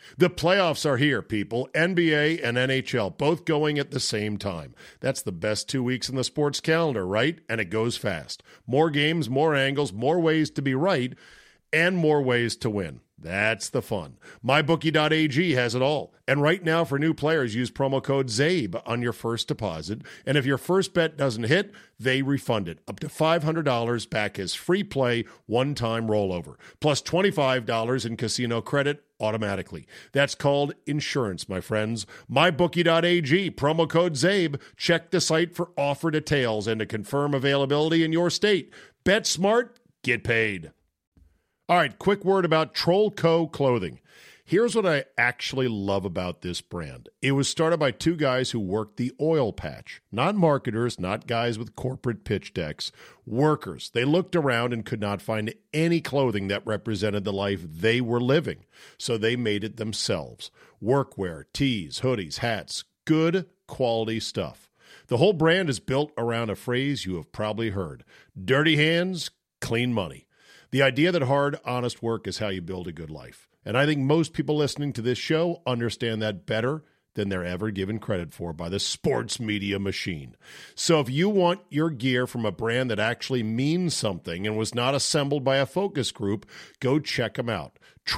The playoffs are here, people. NBA and NHL both going at the same time. That's the best 2 weeks in the sports calendar, right? And it goes fast. More games, more angles, more ways to be right, and more ways to win. That's the fun. MyBookie.ag has it all. And right now for new players, use promo code ZABE on your first deposit. And if your first bet doesn't hit, they refund it. Up to $500 back as free play, one-time rollover. Plus $25 in casino credit automatically. That's called insurance, my friends. MyBookie.ag, promo code ZABE. Check the site for offer details and to confirm availability in your state. Bet smart, get paid. All right, quick word about Troll Co. Clothing. Here's what I actually love about this brand. It was started by two guys who worked the oil patch. Not marketers, not guys with corporate pitch decks. Workers. They looked around and could not find any clothing that represented the life they were living. So they made it themselves. Workwear, tees, hoodies, hats. Good quality stuff. The whole brand is built around a phrase you have probably heard. Dirty hands, clean money. The idea that hard, honest work is how you build a good life. And I think most people listening to this show understand that better than they're ever given credit for by the sports media machine. So if you want your gear from a brand that actually means something and was not assembled by a focus group, go check them out.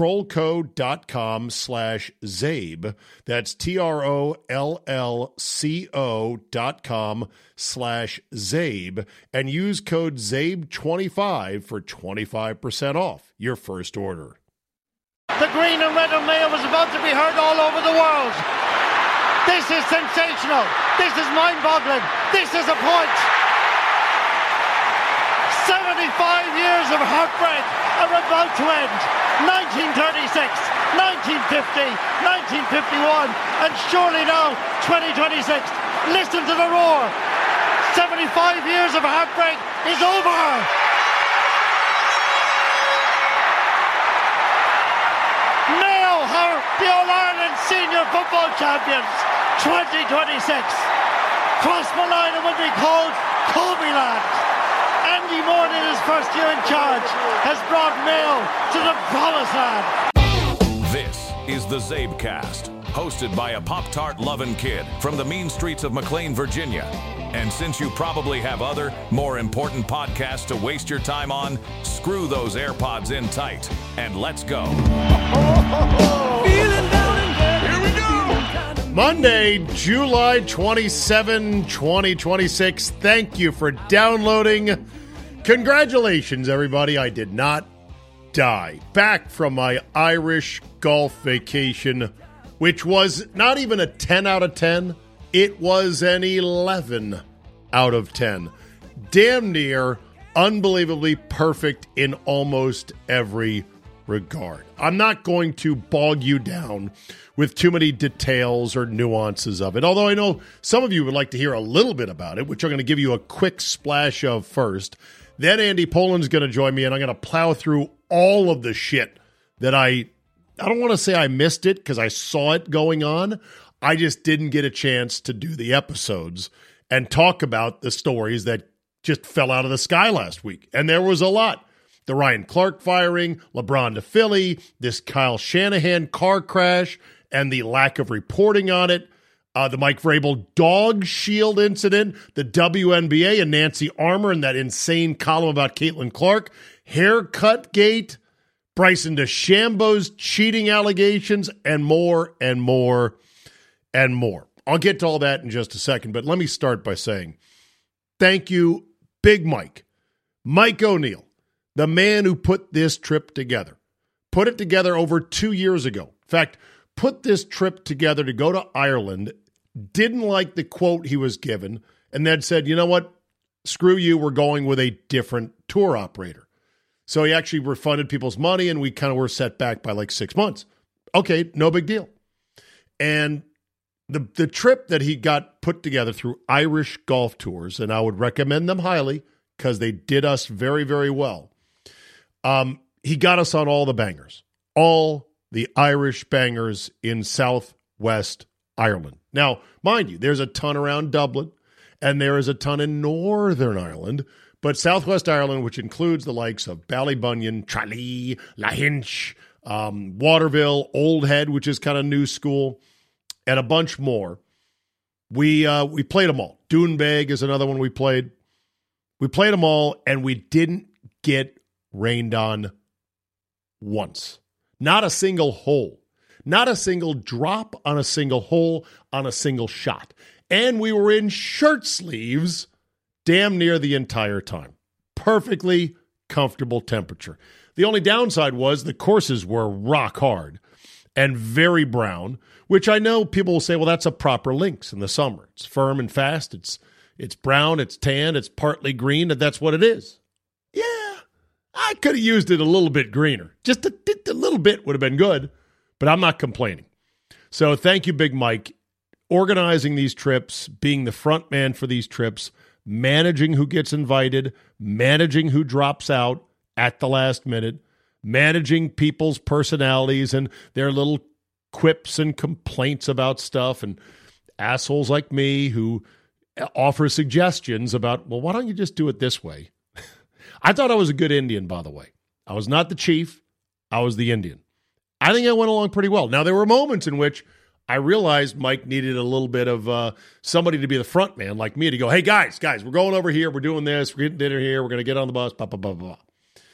Trollco.com/Zabe. That's TROLLCO.com/Zabe. And use code ZABE25 for 25% off your first order. The green and red of Mayo was about to be heard all over the world. This is sensational. This is mind-boggling. This is a point. 75 years of heartbreak are about to end. 1936, 1950, 1951, and surely now 2026. Listen to the roar. 75 years of heartbreak is over. Mayo are the All-Ireland Senior Football Champions 2026. Crossmolina will be called Kobeland. Andy Moore, in his first year in charge, has brought Mayo to the promised land. This is the Zabecast, hosted by a Pop-Tart loving kid from the mean streets of McLean, Virginia. And since you probably have other, more important podcasts to waste your time on, screw those AirPods in tight, and let's go. Here we go! Monday, July 27, 2026. Thank you for downloading. Congratulations, everybody. I did not die. Back from my Irish golf vacation, which was not even a 10 out of 10. It was an 11 out of 10. Damn near unbelievably perfect in almost every regard. I'm not going to bog you down with too many details or nuances of it, although I know some of you would like to hear a little bit about it, which I'm going to give you a quick splash of first. Then Andy Poland's going to join me, and I'm going to plow through all of the shit that I don't want to say I missed it because I saw it going on. I just didn't get a chance to do the episodes and talk about the stories that just fell out of the sky last week. And there was a lot. The Ryan Clark firing, LeBron to Philly, this Kyle Shanahan car crash, and the lack of reporting on it, the Mike Vrabel dog shield incident, the WNBA and Nancy Armour and that insane column about Caitlin Clark, haircut gate, Bryson DeChambeau's cheating allegations, and more and more and more. I'll get to all that in just a second, but let me start by saying thank you, Big Mike O'Neill, the man who put this trip together. Put it together over 2 years ago. In fact, put this trip together to go to Ireland, didn't like the quote he was given, and then said, you know what, screw you, we're going with a different tour operator. So he actually refunded people's money, and we kind of were set back by like 6 months. Okay, no big deal. And the trip that he got put together through Irish Golf Tours, and I would recommend them highly because they did us very, very well. He got us on all the bangers, all the Irish bangers in Southwest Ireland. Now, mind you, there's a ton around Dublin, and there is a ton in Northern Ireland, but Southwest Ireland, which includes the likes of Ballybunion, Tralee, Lahinch, Waterville, Old Head, which is kind of new school, and a bunch more. We played them all. Doonbeg is another one we played. We played them all, and we didn't get rained on once. Not a single hole. Not a single drop on a single hole on a single shot. And we were in shirt sleeves damn near the entire time. Perfectly comfortable temperature. The only downside was the courses were rock hard and very brown, which I know people will say, well, that's a proper links in the summer. It's firm and fast. It's brown, it's tan, it's partly green, and that's what it is. Yeah, I could have used it a little bit greener. Just a little bit would have been good, but I'm not complaining. So thank you, Big Mike, organizing these trips, being the front man for these trips, managing who gets invited, managing who drops out at the last minute, managing people's personalities and their little quips and complaints about stuff, and assholes like me who offer suggestions about, well, why don't you just do it this way? I thought I was a good Indian, by the way. I was not the chief. I was the Indian. I think I went along pretty well. Now, there were moments in which I realized Mike needed a little bit of somebody to be the front man, like me, to go, hey, guys, we're going over here. We're doing this. We're getting dinner here. We're going to get on the bus, blah, blah, blah, blah.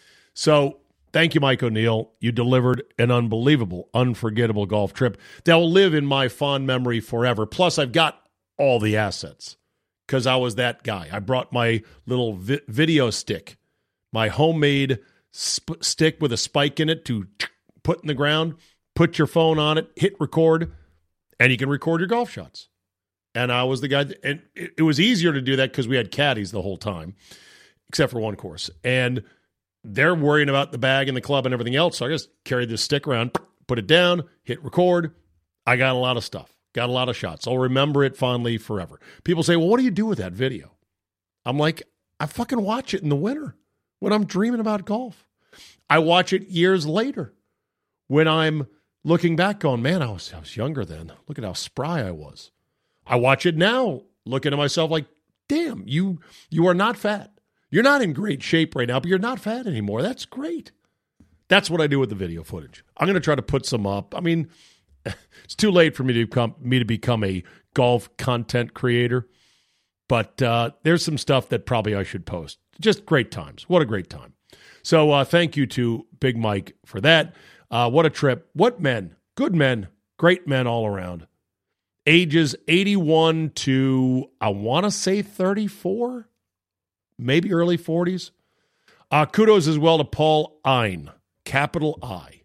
So thank you, Mike O'Neill. You delivered an unbelievable, unforgettable golf trip that will live in my fond memory forever. Plus, I've got all the assets because I was that guy. I brought my little video stick, my homemade stick with a spike in it to put in the ground, put your phone on it, hit record, and you can record your golf shots. And I was the guy, and it was easier to do that because we had caddies the whole time, except for one course. And they're worrying about the bag and the club and everything else. So I just carried this stick around, put it down, hit record. I got a lot of stuff, got a lot of shots. I'll remember it fondly forever. People say, well, what do you do with that video? I'm like, I fucking watch it in the winter when I'm dreaming about golf. I watch it years later when I'm looking back going, man, I was younger then. Look at how spry I was. I watch it now looking at myself like, damn, you are not fat. You're not in great shape right now, but you're not fat anymore. That's great. That's what I do with the video footage. I'm going to try to put some up. I mean, it's too late for me to become a golf content creator, but there's some stuff that probably I should post. Just great times. What a great time. So thank you to Big Mike for that. What a trip. What men. Good men. Great men all around. Ages 81 to, I want to say 34, maybe early 40s. Kudos as well to Paul Ein, capital I.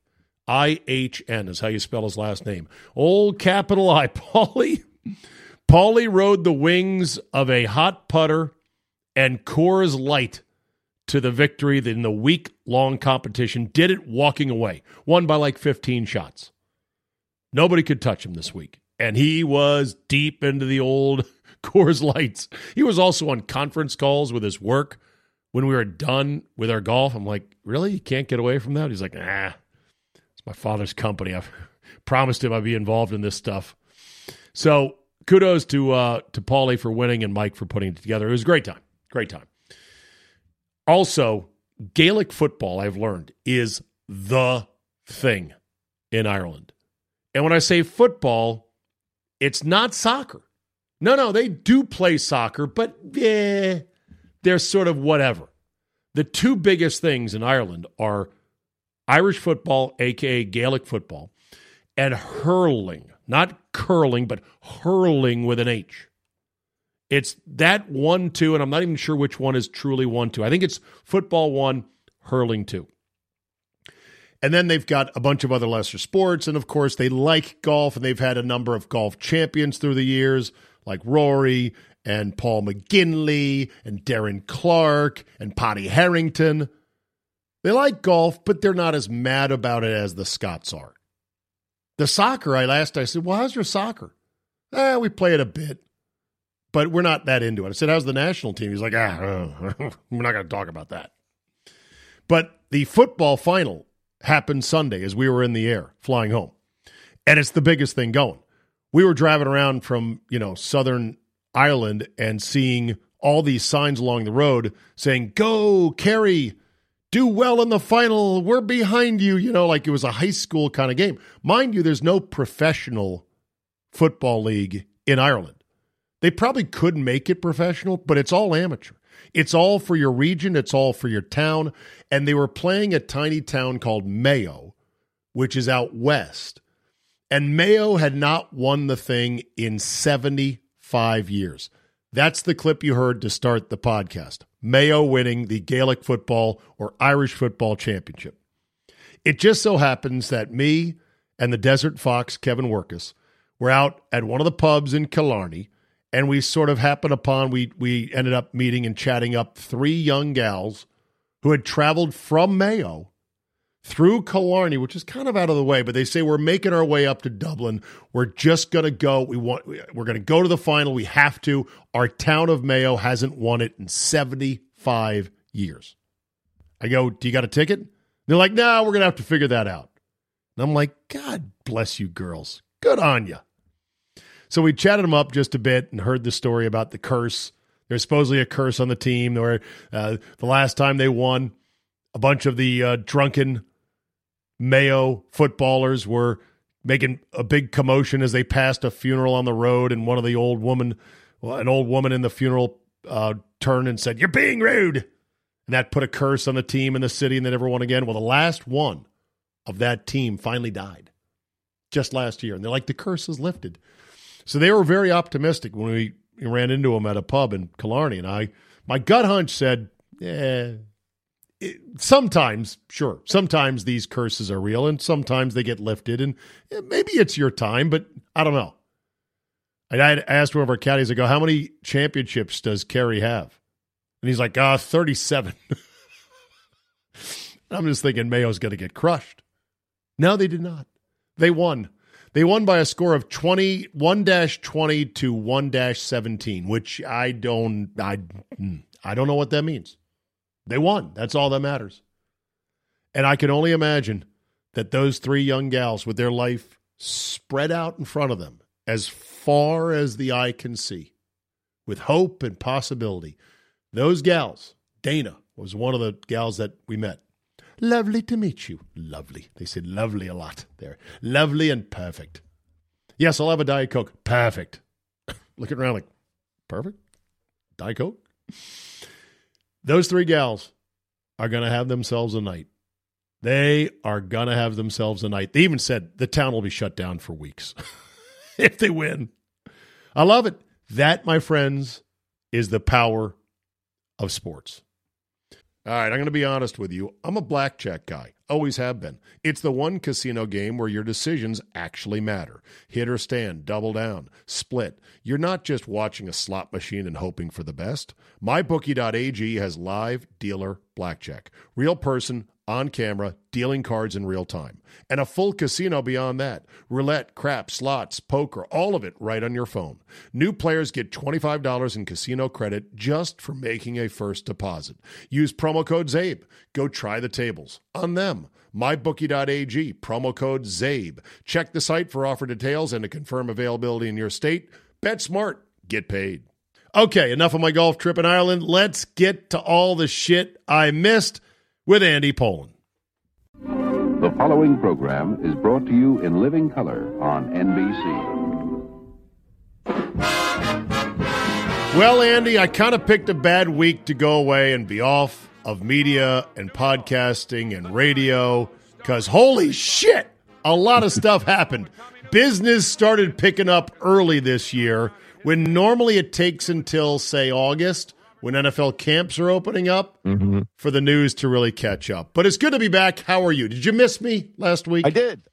I-H-N is how you spell his last name. Old capital I. Paulie rode the wings of a hot putter and Coors Light to the victory in the week-long competition. Did it walking away. Won by like 15 shots. Nobody could touch him this week. And he was deep into the old Coors Lights. He was also on conference calls with his work when we were done with our golf. I'm like, really? You can't get away from that? He's like, it's my father's company. I've promised him I'd be involved in this stuff. So kudos to Paulie for winning and Mike for putting it together. It was a great time. Great time. Also, Gaelic football, I've learned, is the thing in Ireland. And when I say football, it's not soccer. No, they do play soccer, but they're sort of whatever. The two biggest things in Ireland are Irish football, a.k.a. Gaelic football, and hurling. Not curling, but hurling with an H. It's that 1-2, and I'm not even sure which one is truly 1-2. I think it's football 1, hurling 2. And then they've got a bunch of other lesser sports, and of course they like golf, and they've had a number of golf champions through the years, like Rory and Paul McGinley and Darren Clark and Paddy Harrington. They like golf, but they're not as mad about it as the Scots are. The soccer, I said, well, how's your soccer? We play it a bit, but we're not that into it. I said, how's the national team? He's like, we're not going to talk about that. But the football final happened Sunday as we were in the air flying home. And it's the biggest thing going. We were driving around from, Southern Ireland and seeing all these signs along the road saying, go Kerry do well in the final. We're behind you, like it was a high school kind of game. Mind you, there's no professional football league in Ireland. They probably could make it professional, but it's all amateur. It's all for your region. It's all for your town. And they were playing a tiny town called Mayo, which is out west. And Mayo had not won the thing in 75 years. That's the clip you heard to start the podcast. Mayo winning the Gaelic football or Irish football championship. It just so happens that me and the Desert Fox, Kevin Workus, were out at one of the pubs in Killarney, and we sort of happened upon, we ended up meeting and chatting up three young gals who had traveled from Mayo through Killarney, which is kind of out of the way, but they say we're making our way up to Dublin. We're just going to go. We're going to go to the final. We have to. Our town of Mayo hasn't won it in 75 years. I go, do you got a ticket? They're like, no, we're going to have to figure that out. And I'm like, God bless you girls. Good on you. So we chatted them up just a bit and heard the story about the curse. There's supposedly a curse on the team where the last time they won, a bunch of the drunken Mayo footballers were making a big commotion as they passed a funeral on the road, and one of the an old woman in the funeral turned and said, "You're being rude." And that put a curse on the team and the city, and they never won again. Well, the last one of that team finally died just last year, and they're like, the curse is lifted. So they were very optimistic when we ran into them at a pub in Killarney, and my gut hunch said, sometimes these curses are real, and sometimes they get lifted, and maybe it's your time, but I don't know. I asked one of our caddies, I go, how many championships does Kerry have? And he's like, 37. I'm just thinking Mayo's going to get crushed. No, they did not. They won. They won by a score of 1-20 to 1-17, which I don't know what that means. They won. That's all that matters. And I can only imagine that those three young gals with their life spread out in front of them as far as the eye can see, with hope and possibility. Those gals, Dana was one of the gals that we met. Lovely to meet you. Lovely. They said lovely a lot there. Lovely and perfect. Yes, I'll have a Diet Coke. Perfect. Looking around like, perfect? Diet Coke? Those three gals are going to have themselves a night. They are going to have themselves a night. They even said the town will be shut down for weeks if they win. I love it. That, my friends, is the power of sports. All right, I'm going to be honest with you. I'm a blackjack guy. Always have been. It's the one casino game where your decisions actually matter. Hit or stand, double down, split. You're not just watching a slot machine and hoping for the best. MyBookie.ag has live dealer blackjack. Real person, on camera, dealing cards in real time. And a full casino beyond that. Roulette, craps, slots, poker, all of it right on your phone. New players get $25 in casino credit just for making a first deposit. Use promo code ZABE. Go try the tables. On them. MyBookie.ag, promo code ZABE. Check the site for offer details and to confirm availability in your state. Bet smart. Get paid. Okay, enough of my golf trip in Ireland. Let's get to all the shit I missed with Andy Pollin. The following program is brought to you in living color on NBC. Well, Andy, I kind of picked a bad week to go away and be off of media and podcasting and radio because holy shit, a lot of stuff happened. Business started picking up early this year when normally it takes until, say, August when NFL camps are opening up for the news to really catch up. But it's good to be back. How are you? Did you miss me last week? I did.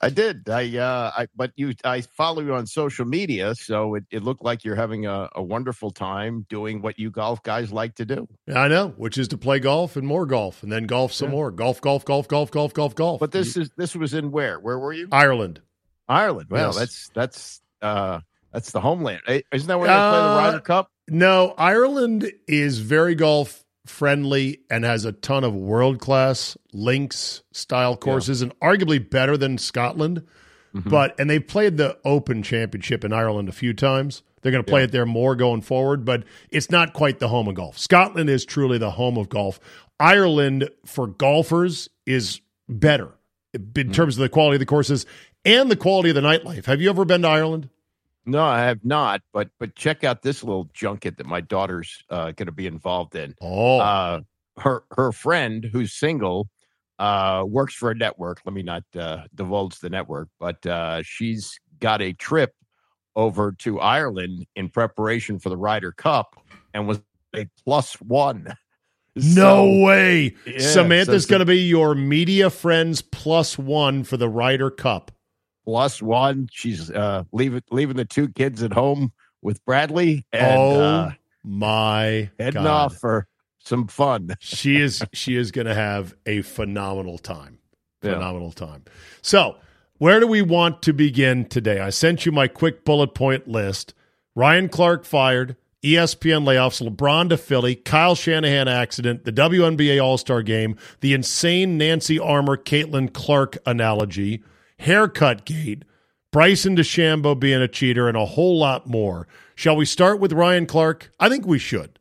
I follow you on social media, so it looked like you're having a wonderful time doing what you golf guys like to do. I know, which is to play golf and more golf, and then golf some more. Golf. But this was in where? Where were you? Ireland. Well, yes. That's the homeland. Isn't that where they play the Ryder Cup? No, Ireland is very golf friendly and has a ton of world-class links style courses and arguably better than Scotland. And they played the Open Championship in Ireland a few times. They're going to play it there more going forward, but it's not quite the home of golf. Scotland is truly the home of golf. Ireland for golfers is better in terms of the quality of the courses and the quality of the nightlife. Have you ever been to Ireland? No, I have not. But check out this little junket that my daughter's going to be involved in. Oh, her friend who's single works for a network. Let me not divulge the network, but she's got a trip over to Ireland in preparation for the Ryder Cup and was a +1. no way. Yeah, Samantha's going to be your media friend's +1 for the Ryder Cup. +1. She's leaving the 2 kids at home with Bradley and my heading God. off for some fun. She is going to have a phenomenal time. Yeah. Phenomenal time. So, where do we want to begin today? I sent you my quick bullet point list. Ryan Clark fired, ESPN layoffs, LeBron to Philly, Kyle Shanahan accident, the WNBA All-Star game, the insane Nancy Armour, Caitlin Clark analogy, haircut gate, Bryson DeChambeau being a cheater, and a whole lot more. Shall we start with Ryan Clark? I think we should.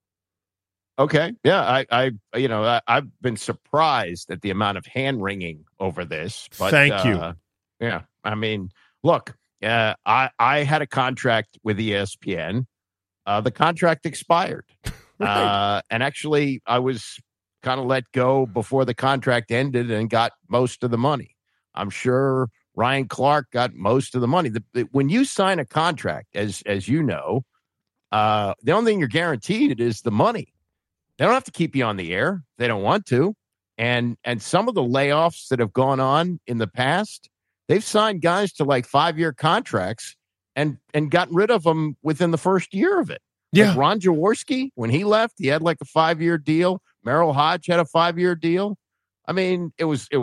Okay. Yeah, I've been surprised at the amount of hand-wringing over this. But, Thank you. Yeah. I mean, look, I had a contract with ESPN. The contract expired. Right. And actually, I was kind of let go before the contract ended and got most of the money. I'm sure Ryan Clark got most of the money. When you sign a contract, as you know, the only thing you're guaranteed is the money. They don't have to keep you on the air. They don't want to. And some of the layoffs that have gone on in the past, they've signed guys to like 5-year contracts and gotten rid of them within the first year of it. Yeah. Like Ron Jaworski, when he left, he had like a 5-year deal. Merrill Hodge had a 5-year deal. I mean, it was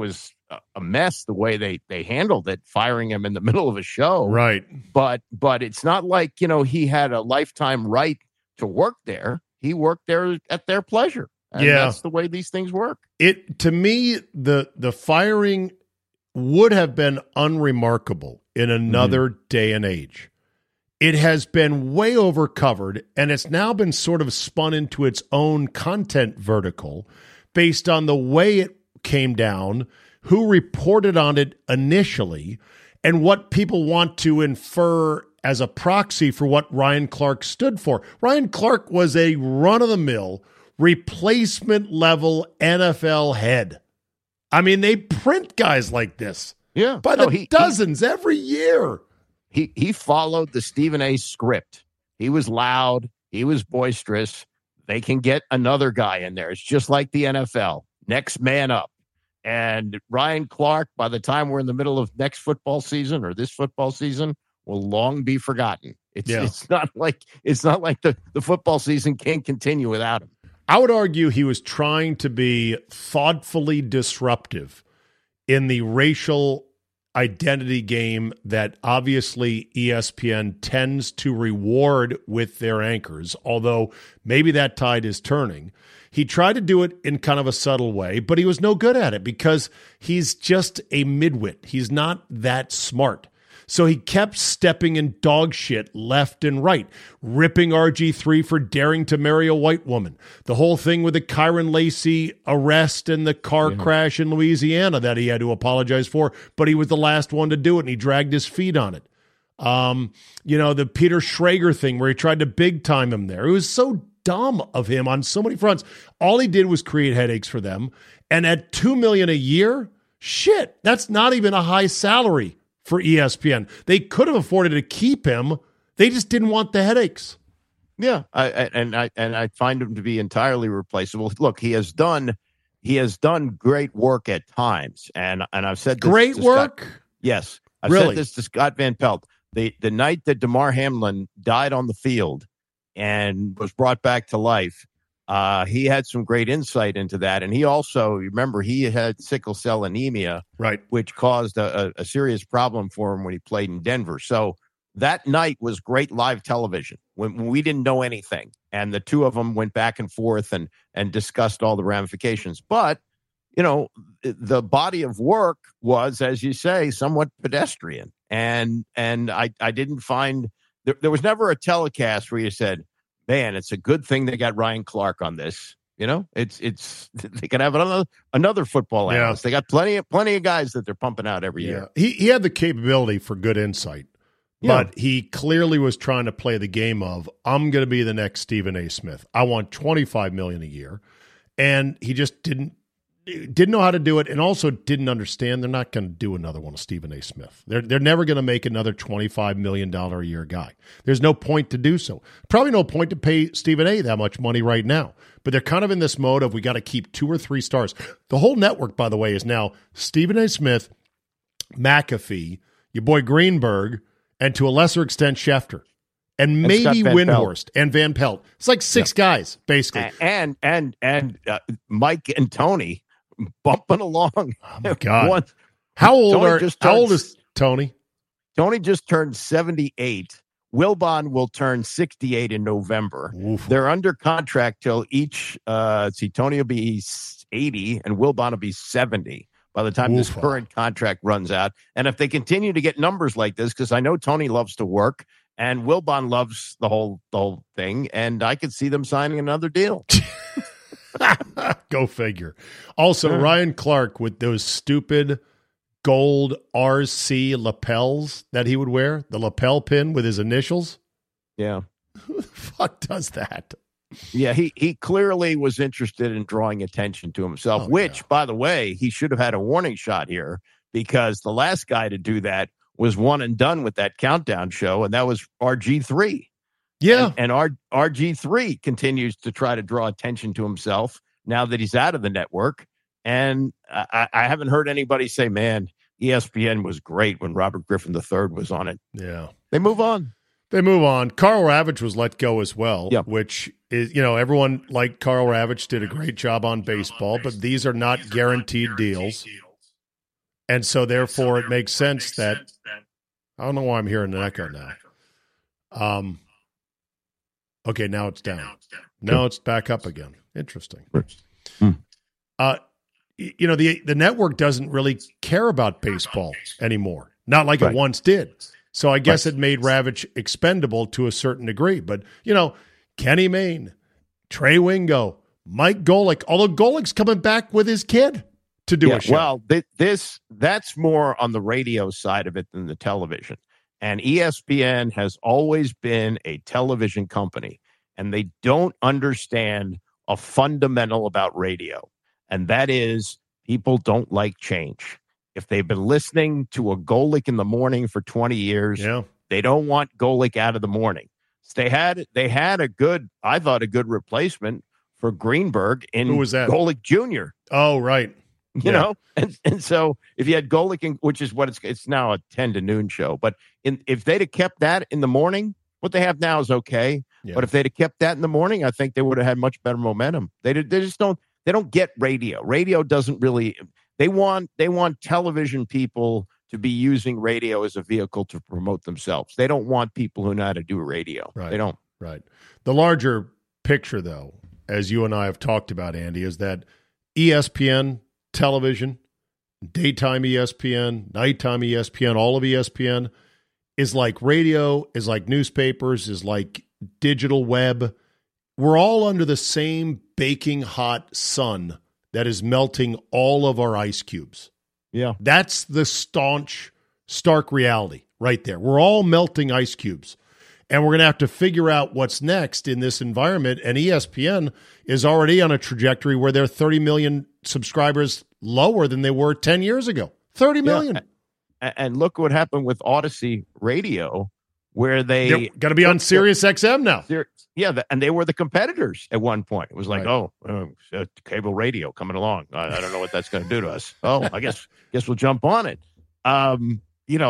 a mess the way they handled it, firing him in the middle of a show. Right. But it's not like, he had a lifetime right to work there. He worked there at their pleasure. And that's the way these things work. To me, the firing would have been unremarkable in another day and age. It has been way overcovered, and it's now been sort of spun into its own content vertical based on the way it came down, who reported on it initially, and what people want to infer as a proxy for what Ryan Clark stood for. Ryan Clark was a run-of-the-mill, replacement-level NFL head. I mean, they print guys like this by the dozens every year. He followed the Stephen A. script. He was loud. He was boisterous. They can get another guy in there. It's just like the NFL. Next man up. And Ryan Clark, by the time we're in the middle of next football season or this football season, will long be forgotten. It's not like the football season can't continue without him. I would argue he was trying to be thoughtfully disruptive in the racial identity game that obviously ESPN tends to reward with their anchors, although maybe that tide is turning. He tried to do it in kind of a subtle way, but he was no good at it because he's just a midwit. He's not that smart. So he kept stepping in dog shit left and right, ripping RG3 for daring to marry a white woman. The whole thing with the Kyron Lacey arrest and the car crash in Louisiana that he had to apologize for, but he was the last one to do it, and he dragged his feet on it. The Peter Schrager thing where he tried to big time him there. It was so dumb of him on so many fronts. All he did was create headaches for them. And at $2 million a year, shit, that's not even a high salary for ESPN. They could have afforded to keep him. They just didn't want the headaches. Yeah, I find him to be entirely replaceable. Look, he has done great work at times, and I've said this great to work. Scott, yes, I've really? said this to Scott Van Pelt. The night that Damar Hamlin died on the field and was brought back to life, he had some great insight into that. And he also, remember, he had sickle cell anemia, right, which caused a serious problem for him when he played in Denver. So that night was great live television when we didn't know anything. And the two of them went back and forth and discussed all the ramifications. But, the body of work was, as you say, somewhat pedestrian. And I didn't find there was never a telecast where you said, man, it's a good thing they got Ryan Clark on this You know, it's they can have another football analyst. They got plenty of guys that they're pumping out every year. He had the capability for good insight, but he clearly was trying to play the game of, I'm going to be the next Stephen A. Smith. I want $25 million a year, and he just didn't know how to do it, and also didn't understand they're not going to do another one of Stephen A. Smith. They're never going to make another $25 million a year guy. There's no point to do so. Probably no point to pay Stephen A. that much money right now. But they're kind of in this mode of we got to keep 2 or 3 stars. The whole network, by the way, is now Stephen A. Smith, McAfee, your boy Greenberg, and to a lesser extent Schefter. And maybe Windhorst and Van Pelt. It's like 6 guys, basically. And Mike and Tony bumping along. Oh my God! How old is Tony? Tony just turned 78. Wilbon will turn 68 in November. Oof. They're under contract till each. Tony will be 80 and Wilbon will be 70 by the time this current contract runs out. And if they continue to get numbers like this, because I know Tony loves to work and Wilbon loves the whole thing, and I could see them signing another deal. Go figure. Also, Ryan Clark with those stupid gold RC lapels that he would wear, the lapel pin with his initials. Yeah. Who the fuck does that? Yeah, he clearly was interested in drawing attention to himself, which, by the way, he should have had a warning shot here, because the last guy to do that was one and done with that countdown show, and that was RG3. Yeah. And RG3 continues to try to draw attention to himself now that he's out of the network. And I haven't heard anybody say, man, ESPN was great when Robert Griffin III was on it. Yeah. They move on. Carl Ravitch was let go as well, which is, everyone like Carl Ravitch did a great job on baseball, but these are not guaranteed deals. And so therefore it makes sense that, I don't know why I'm hearing an echo now. Okay, now it's down. Now it's back up again. Interesting. The network doesn't really care about baseball anymore. Not like it once did. So I guess it made Ravitch expendable to a certain degree. But, Kenny Mayne, Trey Wingo, Mike Golick, although Golick's coming back with his kid to do a show. Well, that's more on the radio side of it than the television. And ESPN has always been a television company, and they don't understand a fundamental about radio, and that is people don't like change. If they've been listening to a Golick in the morning for 20 years, they don't want Golick out of the morning. So they had a good replacement for Greenberg in Who was that? Golick Jr. Oh, right. You know, and so if you had Golick, which is what it's now a 10 to noon show, but if they'd have kept that in the morning, what they have now is okay. Yeah. But if they'd have kept that in the morning, I think they would have had much better momentum. They don't get radio. Radio doesn't really. They want television people to be using radio as a vehicle to promote themselves. They don't want people who know how to do radio. Right. They don't. Right. The larger picture, though, as you and I have talked about, Andy, is that ESPN television, daytime ESPN, nighttime ESPN, all of ESPN is like radio, is like newspapers, is like digital web. We're all under the same baking hot sun that is melting all of our ice cubes. Yeah. That's the stark reality right there. We're all melting ice cubes. And we're going to have to figure out what's next in this environment. And ESPN is already on a trajectory where they're 30 million subscribers lower than they were 10 years ago. 30 million. Yeah. And look what happened with Odyssey Radio, where they're going to be on Sirius XM now. Yeah, and they were the competitors at one point. It was like, cable radio coming along. I don't know what that's going to do to us. Oh, I guess we'll jump on it. I'm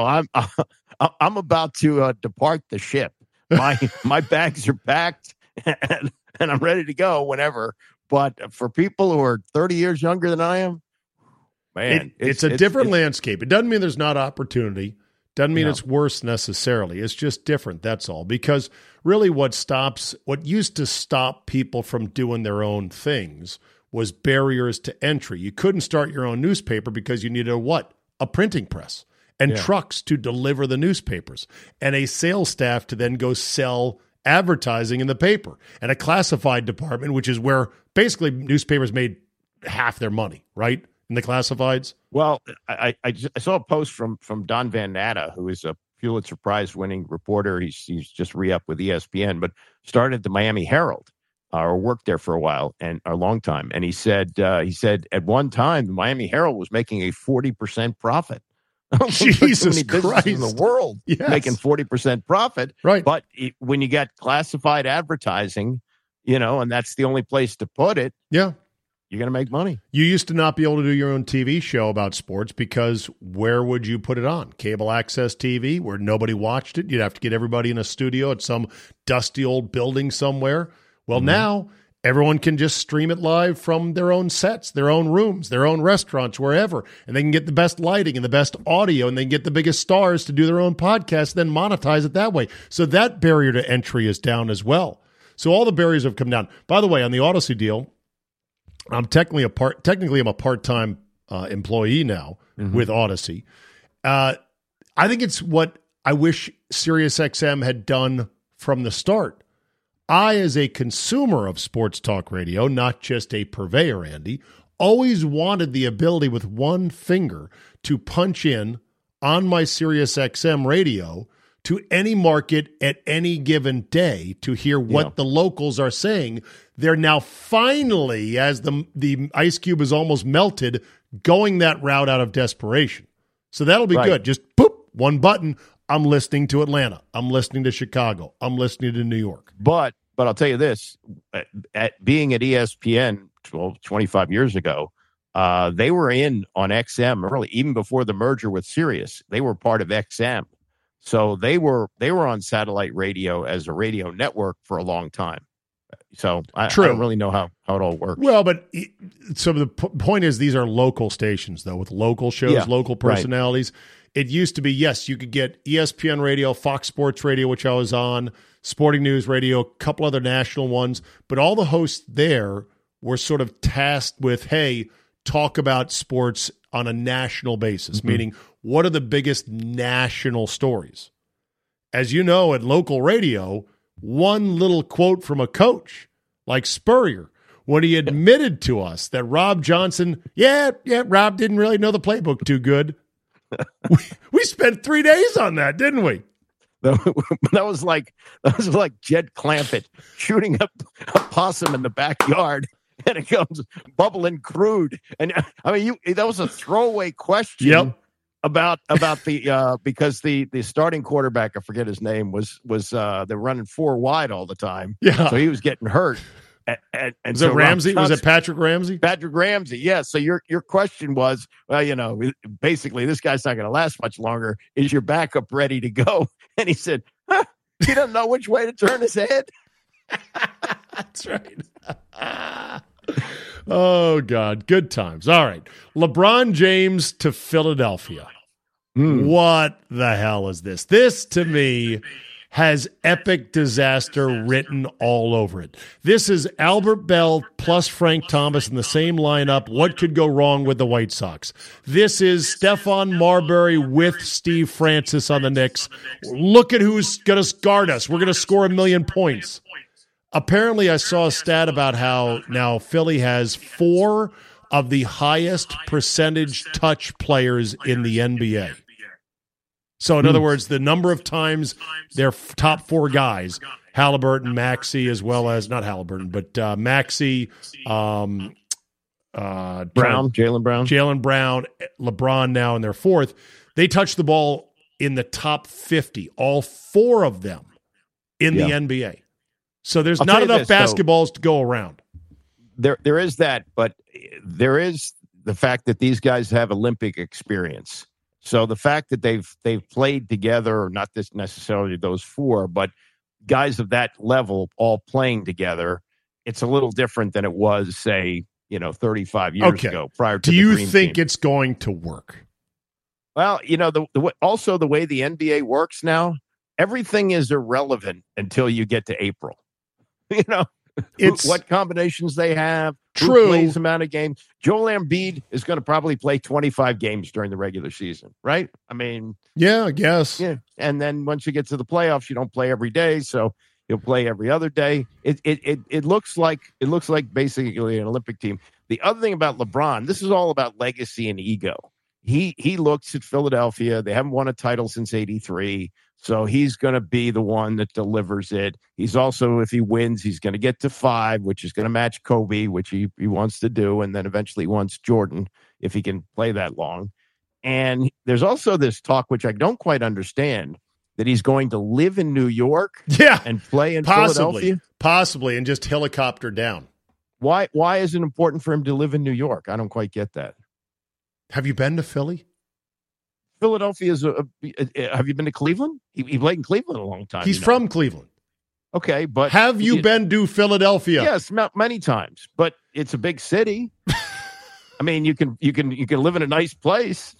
about to depart the ship. My bags are packed and I'm ready to go whenever. But for people who are 30 years younger than I am, man, it's a different landscape. It doesn't mean there's not opportunity. Doesn't mean it's worse necessarily. It's just different, that's all. Because really what used to stop people from doing their own things was barriers to entry. You couldn't start your own newspaper because you needed a printing press and trucks to deliver the newspapers and a sales staff to then go sell advertising in the paper and a classified department, which is where basically newspapers made half their money, right? In the classifieds. Well, I saw a post from Don Van Natta, who is a Pulitzer Prize winning reporter. He's just re-up with ESPN, but started at the Miami Herald or worked there for a while and a long time. And he said at one time the Miami Herald was making a 40% profit. Jesus Christ! In the world, making 40% profit, right? But when you get classified advertising, and that's the only place to put it, yeah, you're going to make money. You used to not be able to do your own TV show about sports because where would you put it on? Cable access TV, where nobody watched it. You'd have to get everybody in a studio at some dusty old building somewhere. Well, now everyone can just stream it live from their own sets, their own rooms, their own restaurants, wherever. And they can get the best lighting and the best audio, and they can get the biggest stars to do their own podcast, then monetize it that way. So that barrier to entry is down as well. So all the barriers have come down. By the way, on the Odyssey deal, I'm technically I'm a part-time employee now with Odyssey. I think it's what I wish SiriusXM had done from the start. I, as a consumer of sports talk radio, not just a purveyor, Andy, always wanted the ability with one finger to punch in on my SiriusXM radio to any market at any given day to hear what the locals are saying. They're now finally, as the ice cube is almost melted, going that route out of desperation. So that'll be good. Just boop, one button. I'm listening to Atlanta. I'm listening to Chicago. I'm listening to New York. But I'll tell you this, being at ESPN 25 years ago, they were in on XM early, even before the merger with Sirius. They were part of XM. So they were on satellite radio as a radio network for a long time. So I don't really know how it all works. Well, but so the point is these are local stations, though, with local shows, local personalities. Right. It used to be, yes, you could get ESPN Radio, Fox Sports Radio, which I was on, Sporting News Radio, a couple other national ones, but all the hosts there were sort of tasked with, hey, talk about sports on a national basis, meaning what are the biggest national stories? As you know, at local radio, one little quote from a coach like Spurrier, when he admitted to us that Rob Johnson, Rob didn't really know the playbook too good. we spent 3 days on that, didn't we? That was like Jed Clampett shooting a possum in the backyard, and it comes bubbling crude. And I mean, that was a throwaway question about the because the starting quarterback, I forget his name, was they're running 4 wide all the time. Yeah, so he was getting hurt. And was it Ramsey? Was it Patrick Ramsey? Patrick Ramsey, yeah. So your question was, well, basically this guy's not going to last much longer. Is your backup ready to go? And he said, he doesn't know which way to turn his head. That's right. Oh, God. Good times. All right. LeBron James to Philadelphia. What the hell is this? This, to me, has epic disaster written all over it. This is Albert Bell plus Frank Thomas in the same lineup. What could go wrong with the White Sox? This is Stephon Marbury with Steve Francis on the Knicks. Look at who's going to guard us. We're going to score 1 million points. Apparently, I saw a stat about how now Philly has 4 of the highest percentage touch players in the NBA. So, in other words, the number of times their top 4 guys, Halliburton, Maxey, as well as, not Halliburton, but Maxey, Jaylen Brown, LeBron now in their 4th, they touch the ball in the top 50, all 4 of them in the NBA. So there's not enough basketballs to go around. There is that, but there is the fact that these guys have Olympic experience. So the fact that they've played together, or not this necessarily those 4, but guys of that level all playing together, it's a little different than it was, say, 35 years ago prior to. Do you think it's going to work? Well, also the way the NBA works now, everything is irrelevant until you get to April. It's what combinations they have. Who plays amount of games. Joel Embiid is going to probably play 25 games during the regular season, right? I mean, yeah, I guess. Yeah, and then once you get to the playoffs, you don't play every day, so He'll play every other day. It looks like basically an Olympic team. The other thing about LeBron, this is all about legacy and ego. He looks at Philadelphia. They haven't won a title since '83. So he's going to be the one that delivers it. He's also, if he wins, he's going to get to 5, which is going to match Kobe, which he wants to do. And then eventually wants Jordan, if he can play that long. And there's also this talk, which I don't quite understand, that he's going to live in New York and play in Philadelphia. Possibly, and just helicopter down. Why is it important for him to live in New York? I don't quite get that. Have you been to Philly? Philadelphia is have you been to Cleveland? He played in Cleveland a long time. He's from Cleveland. Okay, but have you been to Philadelphia? Yes, many times. But it's a big city. I mean, you can live in a nice place.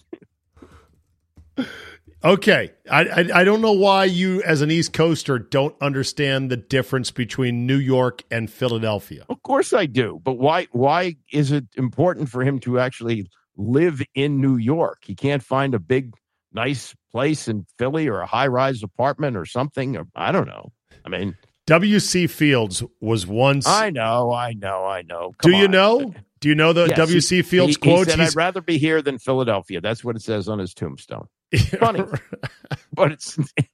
Okay, I don't know why you, as an East Coaster, don't understand the difference between New York and Philadelphia. Of course I do, but why is it important for him to actually live in New York? He can't find a big, nice place in Philly or a high-rise apartment or something. Or I don't know. I mean, W.C. Fields was once. I know. Do you know? Do you know the W.C. Fields quote? He said, "I'd rather be here than Philadelphia." That's what it says on his tombstone. Funny, but it's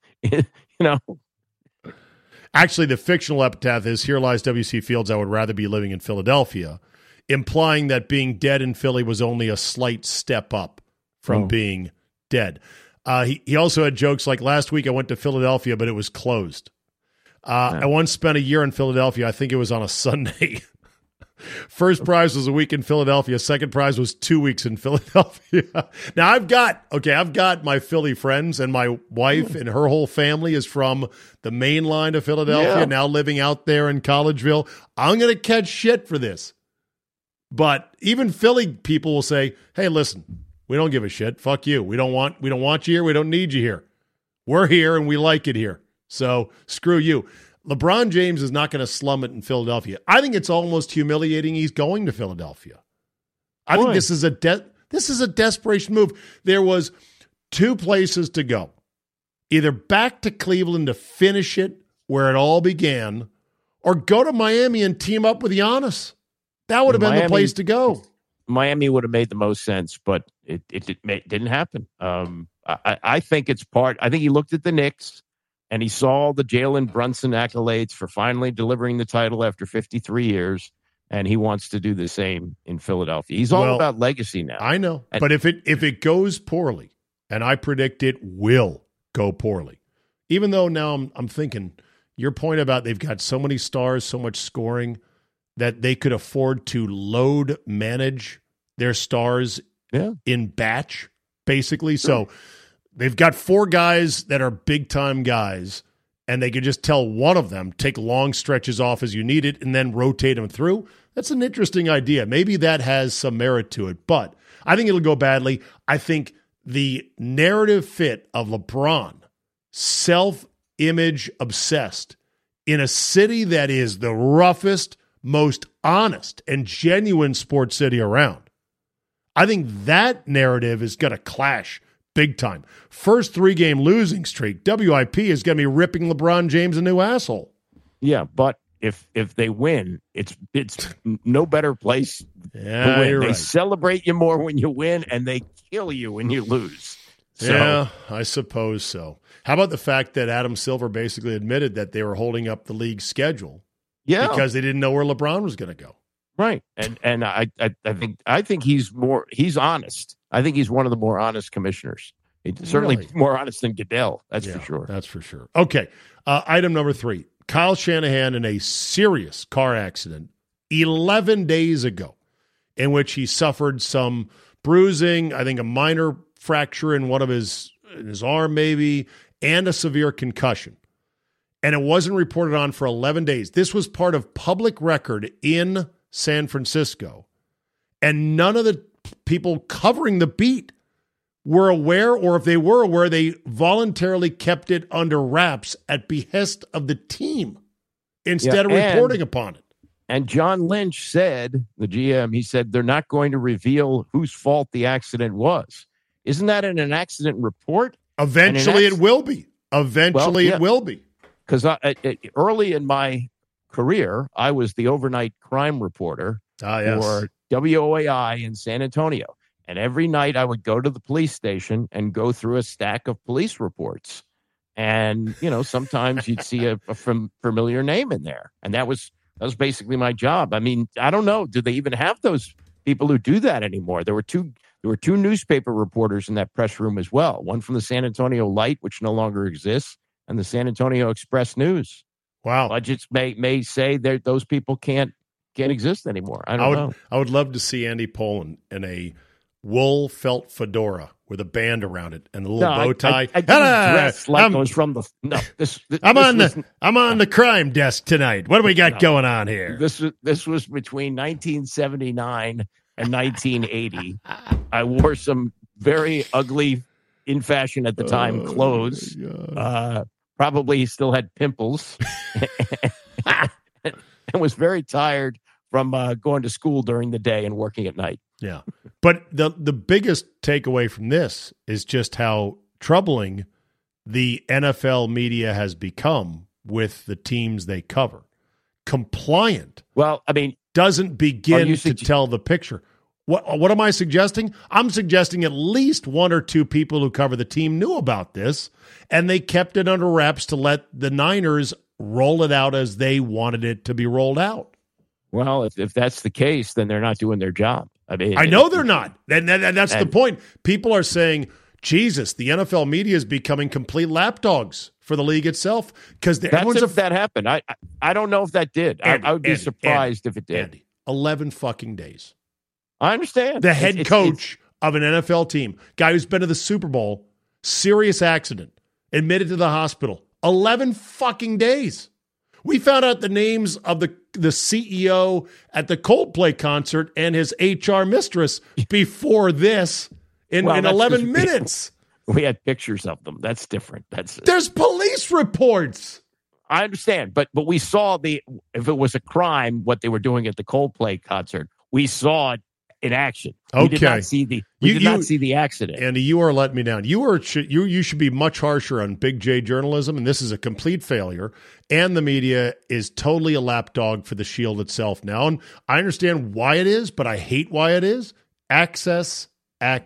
Actually, the fictional epitaph is, "Here lies W.C. Fields. I would rather be living in Philadelphia," implying that being dead in Philly was only a slight step up from being dead. He also had jokes like, "Last week I went to Philadelphia, but it was closed." I once spent a year in Philadelphia. I think it was on a Sunday. First prize was a week in Philadelphia. Second prize was 2 weeks in Philadelphia. Now, I've got my Philly friends, and my wife and her whole family is from the main line of Philadelphia, now living out there in Collegeville. I'm going to catch shit for this. But even Philly people will say, "Hey, listen, we don't give a shit. Fuck you. We don't want you here. We don't need you here. We're here and we like it here. So screw you." LeBron James is not going to slum it in Philadelphia. I think it's almost humiliating he's going to Philadelphia. I think this is a desperation move. There was 2 places to go. Either back to Cleveland to finish it where it all began, or go to Miami and team up with Giannis. That would have been the place to go. Miami would have made the most sense, but it didn't happen. I think it's part. I think he looked at the Knicks and he saw the Jalen Brunson accolades for finally delivering the title after 53 years, and he wants to do the same in Philadelphia. He's all about legacy now. I know, but if it goes poorly, and I predict it will go poorly, even though now I'm thinking your point about they've got so many stars, so much scoring, that they could afford to load manage their stars in batch, basically. Sure. So they've got 4 guys that are big-time guys, and they could just tell one of them, take long stretches off as you need it, and then rotate them through. That's an interesting idea. Maybe that has some merit to it, but I think it'll go badly. I think the narrative fit of LeBron, self-image obsessed, in a city that is the roughest, most honest, and genuine sports city around, I think that narrative is going to clash big time. First 3-game losing streak, WIP is going to be ripping LeBron James a new asshole. Yeah, but if they win, it's no better place to win. You're they right. Celebrate you more when you win, and they kill you when you lose. So, yeah, I suppose so. How about the fact that Adam Silver basically admitted that they were holding up the league's schedule because they didn't know where LeBron was going to go? Right, and I think he's honest. I think he's one of the more honest commissioners. He's certainly more honest than Goodell. That's for sure. That's for sure. Okay, item number 3. Kyle Shanahan in a serious car accident 11 days ago, in which he suffered some bruising, I think a minor fracture in his arm maybe, and a severe concussion. And it wasn't reported on for 11 days. This was part of public record in San Francisco, and none of the people covering the beat were aware, or if they were aware, they voluntarily kept it under wraps at behest of the team instead of reporting upon it. And John Lynch said, the GM, he said they're not going to reveal whose fault the accident was. Isn't that in an accident report? Eventually it will be. It will be. because early in my career, I was the overnight crime reporter for WOAI in San Antonio. And every night I would go to the police station and go through a stack of police reports. And, sometimes you'd see a familiar name in there. And that was basically my job. I mean, I don't know. Do they even have those people who do that anymore? There were two newspaper reporters in that press room as well. One from the San Antonio Light, which no longer exists, and the San Antonio Express News. Wow. Budgets may say that those people can't exist anymore. I don't know. I would love to see Andy Pollin in a wool felt fedora with a band around it and a little bow tie. I didn't dress like I was from the. No, I'm on the crime desk tonight. What do we got going on here? This was between 1979 and 1980. I wore some very ugly, in fashion at the time, clothes. Probably still had pimples, and was very tired from going to school during the day and working at night. Yeah. But the biggest takeaway from this is just how troubling the NFL media has become with the teams they cover. Compliant. Well, I mean, doesn't begin to tell the picture. What am I suggesting? I'm suggesting at least one or two people who cover the team knew about this, and they kept it under wraps to let the Niners roll it out as they wanted it to be rolled out. Well, if that's the case, then they're not doing their job. I mean, I know they're not. And that's the point. People are saying, Jesus, the NFL media is becoming complete lapdogs for the league itself. Because that happened. I don't know if that did. I would be surprised if it did. Andy, 11 fucking days. I understand. The head coach of an NFL team, guy who's been to the Super Bowl, serious accident, admitted to the hospital. 11 fucking days. We found out the names of the CEO at the Coldplay concert and his HR mistress before this in 11 minutes. We had pictures of them. That's different. There's police reports. I understand, but we saw if it was a crime, what they were doing at the Coldplay concert. We saw it in action. Okay. We did not see the accident. Andy, you are letting me down. You should be much harsher on Big J journalism, and this is a complete failure. And the media is totally a lapdog for the Shield itself now. And I understand why it is, but I hate why it is. Access. I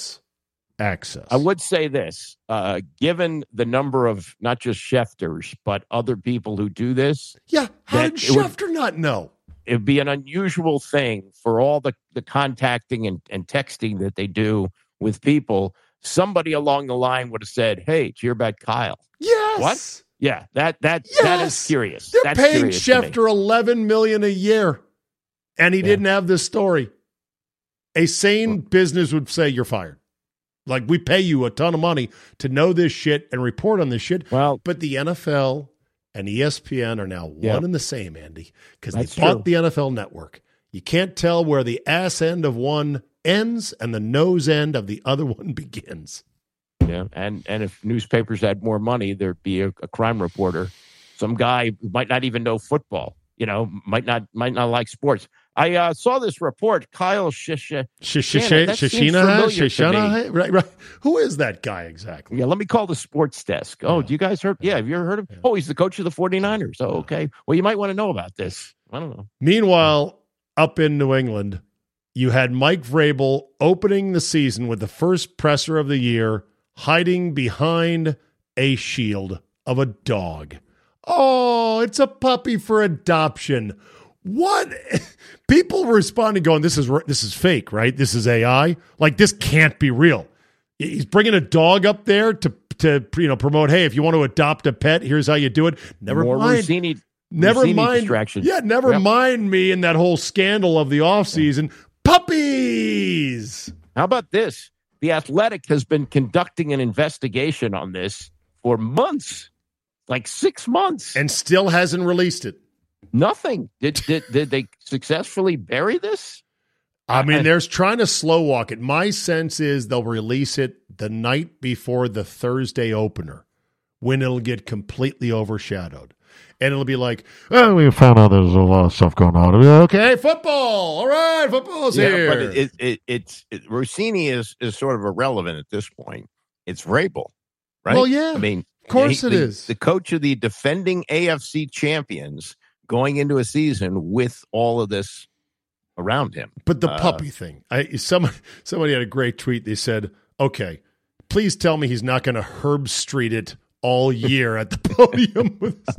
would say this, given the number of not just Schefters, but other people who do this. Yeah, how did Schefter not know? It would be an unusual thing for all the contacting and texting that they do with people. Somebody along the line would have said, "Hey, did you hear about Kyle?" Yes. What? Yeah, that is curious. They're paying Schefter $11 million a year, and he didn't have this story. A sane business would say you're fired. Like, we pay you a ton of money to know this shit and report on this shit. Well, but the NFL and ESPN are now one and the same, Andy, because they true. bought the NFL Network. You can't tell where the ass end of one ends and the nose end of the other one begins. Yeah, and if newspapers had more money, there'd be a crime reporter, some guy who might not even know football, might not like sports. I saw this report, Kyle Shishina. Right. Who is that guy exactly? Yeah, let me call the sports desk. Oh, do you guys heard? Yeah, have you ever heard of him? Oh, he's the coach of the 49ers. Oh, okay. Well, you might want to know about this. I don't know. Meanwhile, up in New England, you had Mike Vrabel opening the season with the first presser of the year, hiding behind a shield of a dog. Oh, it's a puppy for adoption. What? People responding going, this is fake, right? This is AI. Like, this can't be real. He's bringing a dog up there to promote, hey, if you want to adopt a pet, here's how you do it. Never mind distraction. Yeah, never mind me and that whole scandal of the offseason. Puppies. How about this? The Athletic has been conducting an investigation on this for months, like 6 months. And still hasn't released it. Nothing. Did they successfully bury this? I mean, there's trying to slow walk it. My sense is they'll release it the night before the Thursday opener, when it'll get completely overshadowed. And it'll be like, oh, we found out there's a lot of stuff going on. Okay, football. All right, football's here. But Rossini is sort of irrelevant at this point. It's Vrabel, right? Well, yeah. I mean, Of course it is. The coach of the defending AFC champions going into a season with all of this around him. But the puppy thing. Somebody had a great tweet. They said, okay, please tell me he's not going to Herb Street it all year at the podium.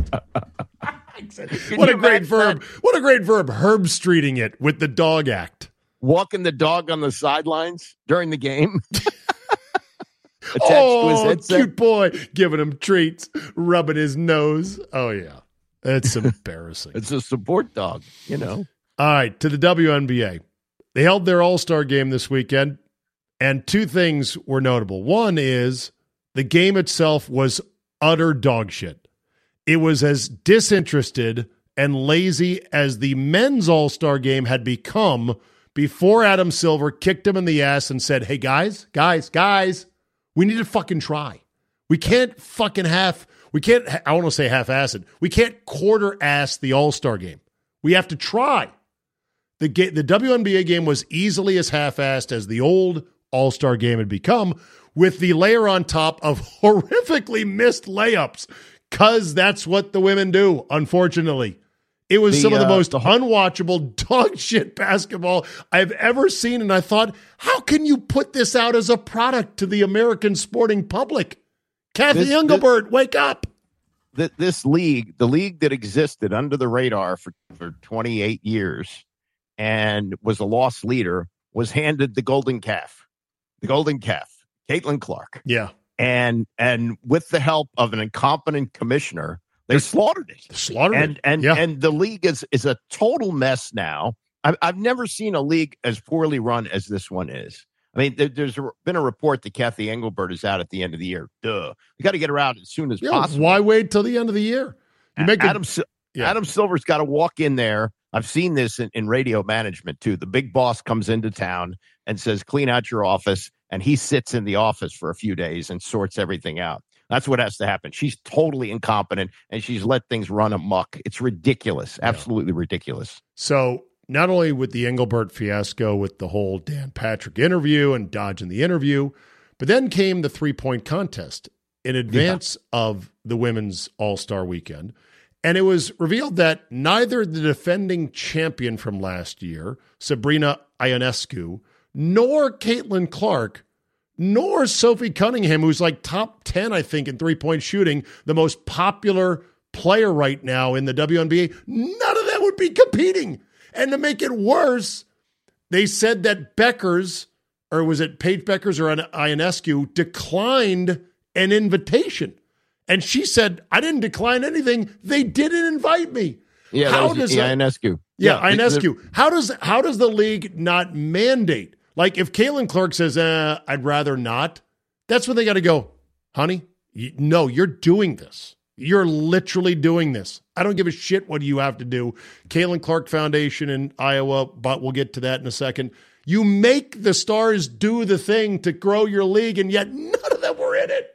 What a great verb. What a great verb. Herb Streeting it with the dog act. Walking the dog on the sidelines during the game. Cute boy. Giving him treats. Rubbing his nose. Oh, yeah. It's embarrassing. It's a support dog, you know. All right, to the WNBA. They held their All-Star game this weekend, and two things were notable. One is the game itself was utter dog shit. It was as disinterested and lazy as the men's All-Star game had become before Adam Silver kicked him in the ass and said, hey, guys, we need to fucking try. We can't fucking I want to say half-assed. We can't quarter-ass the All-Star game. We have to try. The WNBA game was easily as half-assed as the old All-Star game had become, with the layer on top of horrifically missed layups, because that's what the women do, unfortunately. It was some of the most unwatchable dog shit basketball I've ever seen, and I thought, how can you put this out as a product to the American sporting public? Kathy Engelbert, wake up. This league, the league that existed under the radar for 28 years and was a lost leader, was handed the golden calf, Caitlin Clark. Yeah. And with the help of an incompetent commissioner, they slaughtered it. And the league is a total mess now. I've never seen a league as poorly run as this one is. I mean, there's been a report that Kathy Engelbert is out at the end of the year. Duh. You got to get her out as soon as possible. Why wait till the end of the year? Adam Silver's got to walk in there. I've seen this in radio management, too. The big boss comes into town and says, clean out your office. And he sits in the office for a few days and sorts everything out. That's what has to happen. She's totally incompetent, and she's let things run amok. It's ridiculous. Absolutely ridiculous. So not only with the Engelbert fiasco with the whole Dan Patrick interview and dodging the interview, but then came the three-point contest in advance of the women's All-Star weekend. And it was revealed that neither the defending champion from last year, Sabrina Ionescu, nor Caitlin Clark, nor Sophie Cunningham, who's like top 10, I think, in three-point shooting, the most popular player right now in the WNBA, none of them would be competing. And to make it worse, they said that Beckers, or was it Paige Beckers or Ionescu, declined an invitation. And she said, I didn't decline anything. They didn't invite me. Yeah, Ionescu. Yeah, Ionescu. How does the league not mandate? Like if Caitlin Clark says, I'd rather not, that's when they got to go, honey, no, you're doing this. You're literally doing this. I don't give a shit what you have to do. Caitlin Clark Foundation in Iowa, but we'll get to that in a second. You make the stars do the thing to grow your league, and yet none of them were in it.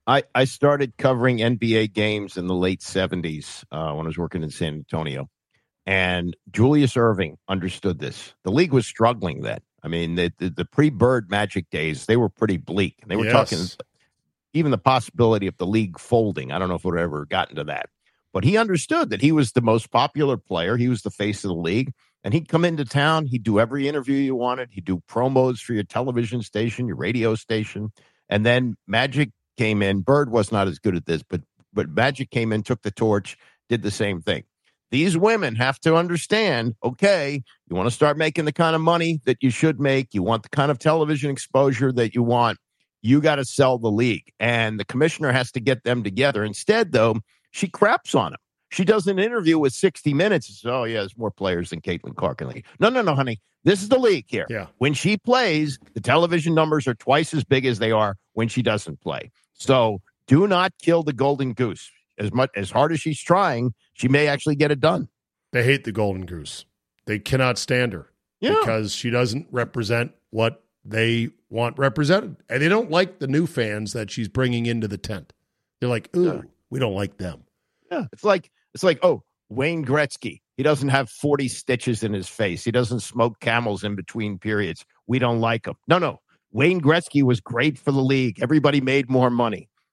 I started covering NBA games in the late 70s when I was working in San Antonio. And Julius Erving understood this. The league was struggling then. I mean, the pre-Bird Magic days, they were pretty bleak. They were talking even the possibility of the league folding. I don't know if it would ever gotten to that. But he understood that he was the most popular player. He was the face of the league. And he'd come into town. He'd do every interview you wanted. He'd do promos for your television station, your radio station. And then Magic came in. Bird was not as good at this, but Magic came in, took the torch, did the same thing. These women have to understand, okay, you want to start making the kind of money that you should make. You want the kind of television exposure that you want. You got to sell the league. And the commissioner has to get them together. Instead, though, she craps on him. She does an interview with 60 Minutes. And says, oh, yeah, there's more players than Caitlin Clark in the league. No, honey. This is the league here. Yeah. When she plays, the television numbers are twice as big as they are when she doesn't play. So do not kill the golden goose. As hard as she's trying, she may actually get it done. They hate the golden goose. They cannot stand her because she doesn't represent what they want represented. And they don't like the new fans that she's bringing into the tent. They're like, ooh, we don't like them. Yeah. It's like, oh, Wayne Gretzky. He doesn't have 40 stitches in his face. He doesn't smoke Camels in between periods. We don't like him. No. Wayne Gretzky was great for the league. Everybody made more money.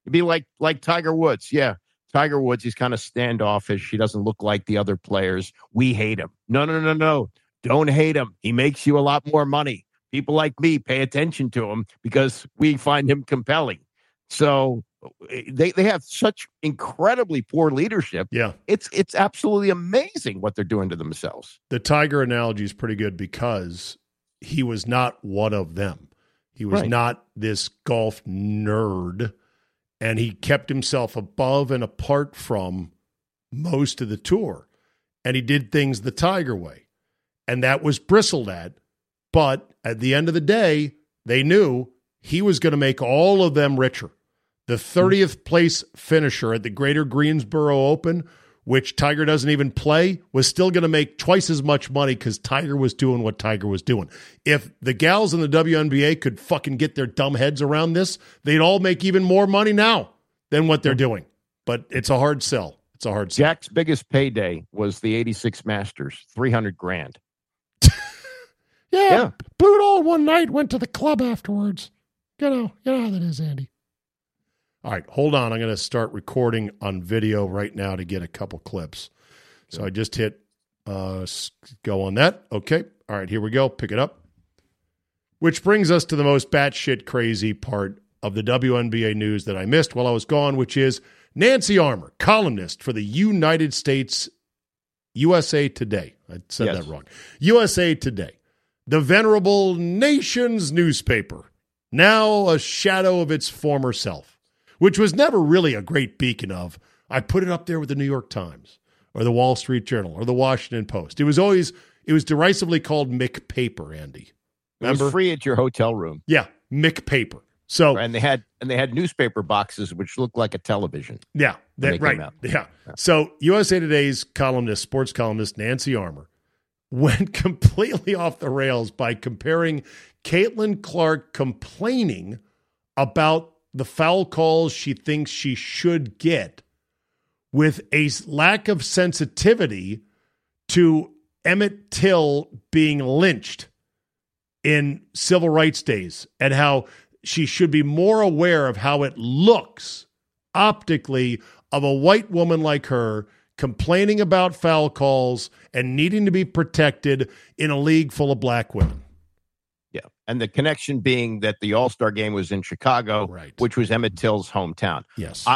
It'd be like Tiger Woods. Yeah. Tiger Woods, he's kind of standoffish. He doesn't look like the other players. We hate him. No. Don't hate him. He makes you a lot more money. People like me pay attention to him because we find him compelling. So they have such incredibly poor leadership. Yeah. It's absolutely amazing what they're doing to themselves. The Tiger analogy is pretty good because he was not one of them. He was not this golf nerd, and he kept himself above and apart from most of the tour. And he did things the Tiger way. And that was bristled at. But at the end of the day, they knew he was going to make all of them richer. The 30th place finisher at the Greater Greensboro Open, which Tiger doesn't even play, was still going to make twice as much money because Tiger was doing what Tiger was doing. If the gals in the WNBA could fucking get their dumb heads around this, they'd all make even more money now than what they're doing. But it's a hard sell. It's a hard sell. Jack's biggest payday was the 86 Masters, $300,000. Yeah. Blew it all one night, went to the club afterwards. You know how that is, Andy. All right, hold on. I'm going to start recording on video right now to get a couple clips. So I just hit go on that. Okay. All right, here we go. Pick it up. Which brings us to the most batshit crazy part of the WNBA news that I missed while I was gone, which is Nancy Armour, columnist for the United States USA Today. I said that wrong. USA Today, the venerable nation's newspaper, now a shadow of its former self, which was never really a great beacon of. I put it up there with the New York Times or the Wall Street Journal or the Washington Post. It was derisively called McPaper, Andy. Remember? It was free at your hotel room. Yeah, McPaper. So and they had newspaper boxes which looked like a television. Yeah, right. Yeah. So USA Today's sports columnist Nancy Armour went completely off the rails by comparing Caitlin Clark complaining about the foul calls she thinks she should get with a lack of sensitivity to Emmett Till being lynched in civil rights days and how she should be more aware of how it looks optically of a white woman like her complaining about foul calls and needing to be protected in a league full of black women. Yeah. And the connection being that the All-Star game was in Chicago, right, which was Emmett Till's hometown. Yes.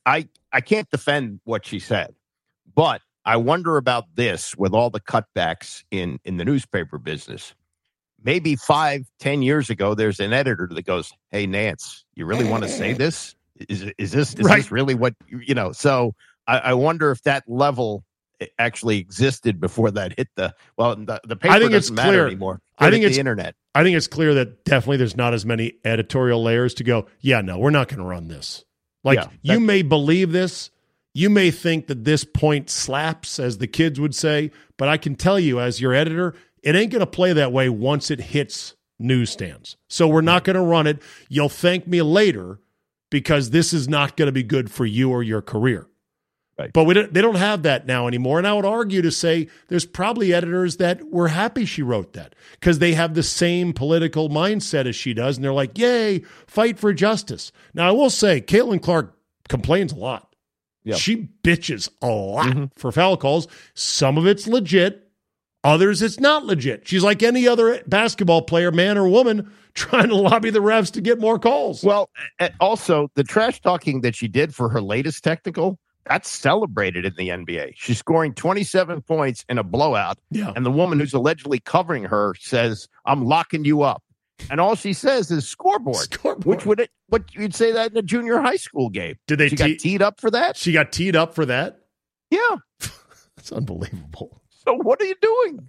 I can't defend what she said, but I wonder about this with all the cutbacks in the newspaper business. Maybe 5-10 years ago, there's an editor that goes, "Hey, Nance, you really want to say this? Is this really what you know?" So I wonder if that level actually existed before that hit the paper. I think doesn't matter anymore. I think it's the internet. I think it's clear that definitely there's not as many editorial layers to go, yeah, no, we're not going to run this. You may believe this. You may think that this point slaps, as the kids would say, but I can tell you as your editor, it ain't going to play that way once it hits newsstands. So we're not going to run it. You'll thank me later because this is not going to be good for you or your career. Right. But they don't have that now anymore. And I would argue to say there's probably editors that were happy she wrote that because they have the same political mindset as she does. And they're like, yay, fight for justice. Now, I will say Caitlin Clark complains a lot. Yep. She bitches a lot for foul calls. Some of it's legit. Others, it's not legit. She's like any other basketball player, man or woman, trying to lobby the refs to get more calls. Well, also, the trash talking that she did for her latest technical, that's celebrated in the NBA. She's scoring 27 points in a blowout. Yeah. And the woman who's allegedly covering her says, "I'm locking you up." And all she says is scoreboard. Which but you'd say that in a junior high school game. Did she got teed up for that? She got teed up for that? Yeah. That's unbelievable. So what are you doing?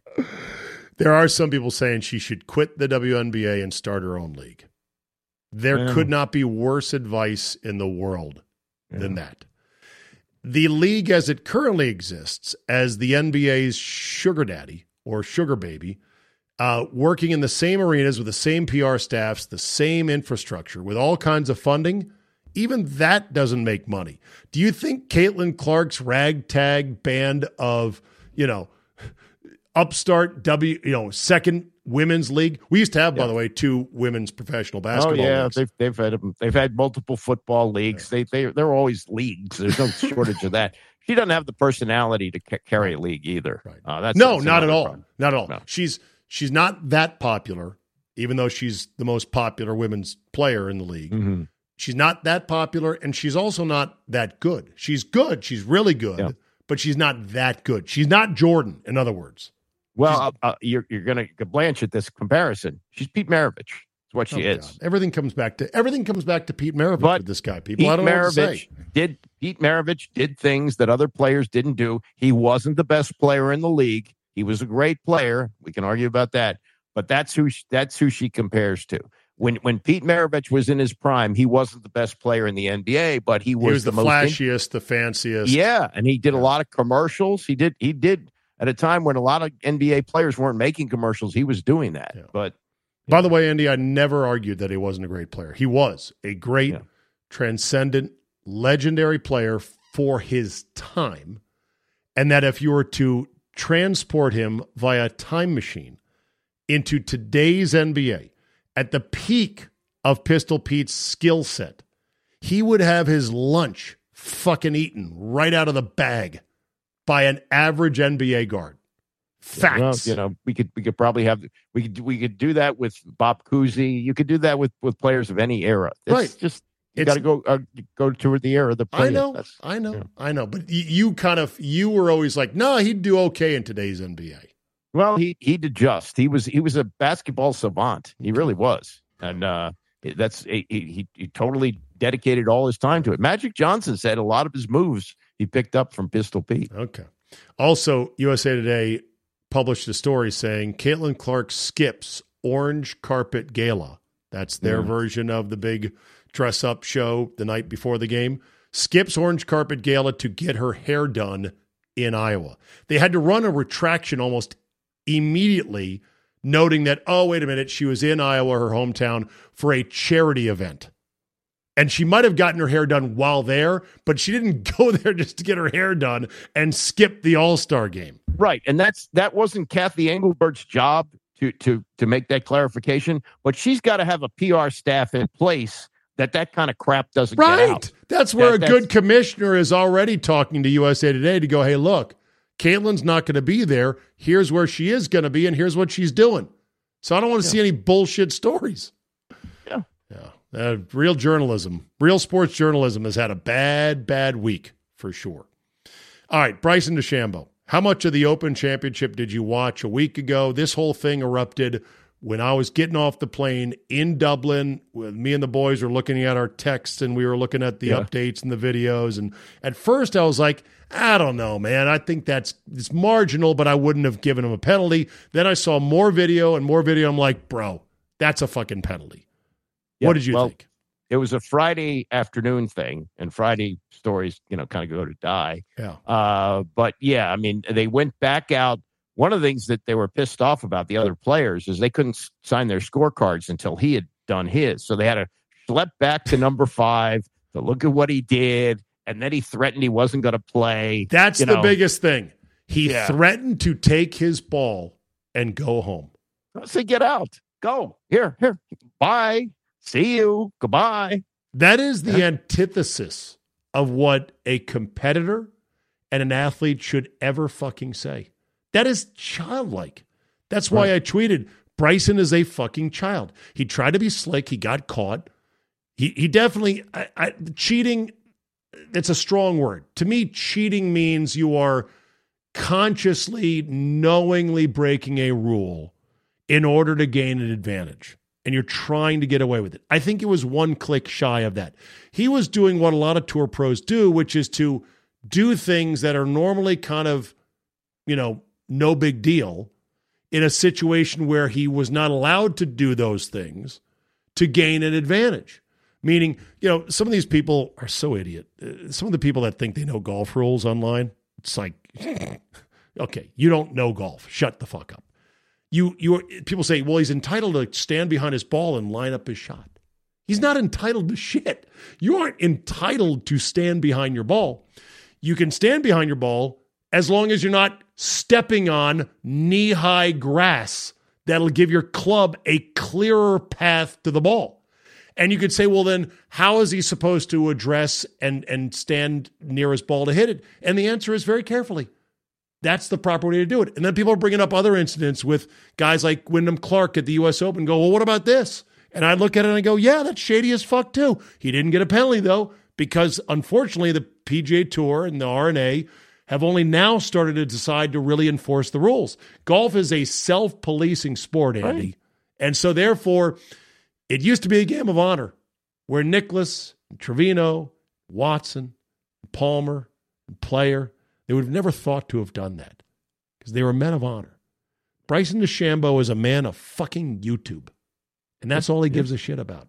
There are some people saying she should quit the WNBA and start her own league. There could not be worse advice in the world than that. The league as it currently exists, as the NBA's sugar daddy or sugar baby, working in the same arenas with the same PR staffs, the same infrastructure, with all kinds of funding, even that doesn't make money. Do you think Caitlin Clark's ragtag band of, upstart second women's league. We used to have, by the way, 2 women's professional basketball leagues. They've had multiple football leagues. They're always leagues. There's no shortage of that. She doesn't have the personality to carry a league either. Right. That's not at all. Problem. Not at all. No. She's not that popular, even though she's the most popular women's player in the league. Mm-hmm. She's not that popular, and she's also not that good. She's good. She's really good, but she's not that good. She's not Jordan, in other words. Well, you're going to blanch at this comparison. She's Pete Maravich. That's what she is. God. Everything comes back to Pete Maravich with this guy. People, I don't know what to say. Pete Maravich did things that other players didn't do. He wasn't the best player in the league. He was a great player. We can argue about that, but that's who she compares to. When Pete Maravich was in his prime, he wasn't the best player in the NBA, but he was the flashiest, the fanciest. Yeah, and he did a lot of commercials. He did at a time when a lot of NBA players weren't making commercials. He was doing that. Yeah. But by the way, Andy, I never argued that he wasn't a great player. He was a great, transcendent, legendary player for his time, and that if you were to transport him via a time machine into today's NBA, at the peak of Pistol Pete's skill set, he would have his lunch fucking eaten right out of the bag by an average NBA guard. Facts. Well, we could probably have we could do that with Bob Cousy. You could do that with players of any era. It's just you got to go toward the era of the player. I know. But you were always like, no, he'd do okay in today's NBA. Well, he'd adjust. He was a basketball savant. He really was, and he totally dedicated all his time to it. Magic Johnson said a lot of his moves he picked up from Pistol Pete. Okay. Also, USA Today published a story saying Caitlin Clark skips orange carpet gala. That's their version of the big dress-up show the night before the game. Skips orange carpet gala to get her hair done in Iowa. They had to run a retraction almost immediately, noting that, oh, wait a minute, she was in Iowa, her hometown, for a charity event. And she might have gotten her hair done while there, but she didn't go there just to get her hair done and skip the All-Star game. Right, and that wasn't Kathy Engelbert's job to make that clarification, but she's got to have a PR staff in place that kind of crap doesn't get out. That's where a good commissioner is already talking to USA Today to go, hey, look, Caitlin's not going to be there. Here's where she is going to be, and here's what she's doing. So I don't want to see any bullshit stories. Yeah. Real journalism, real sports journalism has had a bad week for sure. All right, Bryson DeChambeau. How much of the Open Championship did you watch a week ago? This whole thing erupted when I was getting off the plane in Dublin. With me and the boys were looking at our texts, and we were looking at the updates and the videos. And at first I was like, I don't know, man. I think it's marginal, but I wouldn't have given him a penalty. Then I saw more video. I'm like, bro, that's a fucking penalty. Yeah, what did you think? It was a Friday afternoon thing, and Friday stories, kind of go to die. Yeah. But yeah, I mean, they went back out. One of the things that they were pissed off about, the other players, is they couldn't sign their scorecards until he had done his. So they had to schlep back to number 5 to look at what he did. And then he threatened he wasn't going to play. That's the biggest thing. He threatened to take his ball and go home. I say, get out. Go. Here. Bye. See you. Goodbye. That is the antithesis of what a competitor and an athlete should ever fucking say. That is childlike. That's why I tweeted, Bryson is a fucking child. He tried to be slick. He got caught. He definitely, cheating, it's a strong word. To me, cheating means you are consciously, knowingly breaking a rule in order to gain an advantage. And you're trying to get away with it. I think it was one click shy of that. He was doing what a lot of tour pros do, which is to do things that are normally kind of, no big deal in a situation where he was not allowed to do those things to gain an advantage. Meaning, some of these people are so idiot. Some of the people that think they know golf rules online, it's like, okay, you don't know golf. Shut the fuck up. People say, well, he's entitled to stand behind his ball and line up his shot. He's not entitled to shit. You aren't entitled to stand behind your ball. You can stand behind your ball as long as you're not stepping on knee-high grass that'll give your club a clearer path to the ball. And you could say, well, then how is he supposed to address and stand near his ball to hit it? And the answer is very carefully. That's the proper way to do it. And then people are bringing up other incidents with guys like Wyndham Clark at the U.S. Open go, well, what about this? And I look at it and I go, yeah, that's shady as fuck too. He didn't get a penalty though, because unfortunately the PGA Tour and the R&A have only now started to decide to really enforce the rules. Golf is a self-policing sport, Andy. Right. And so therefore, it used to be a game of honor where Nicklaus, Trevino, Watson, Palmer, and Player, they would have never thought to have done that because they were men of honor. Bryson DeChambeau is a man of fucking YouTube. And that's all he gives a shit about.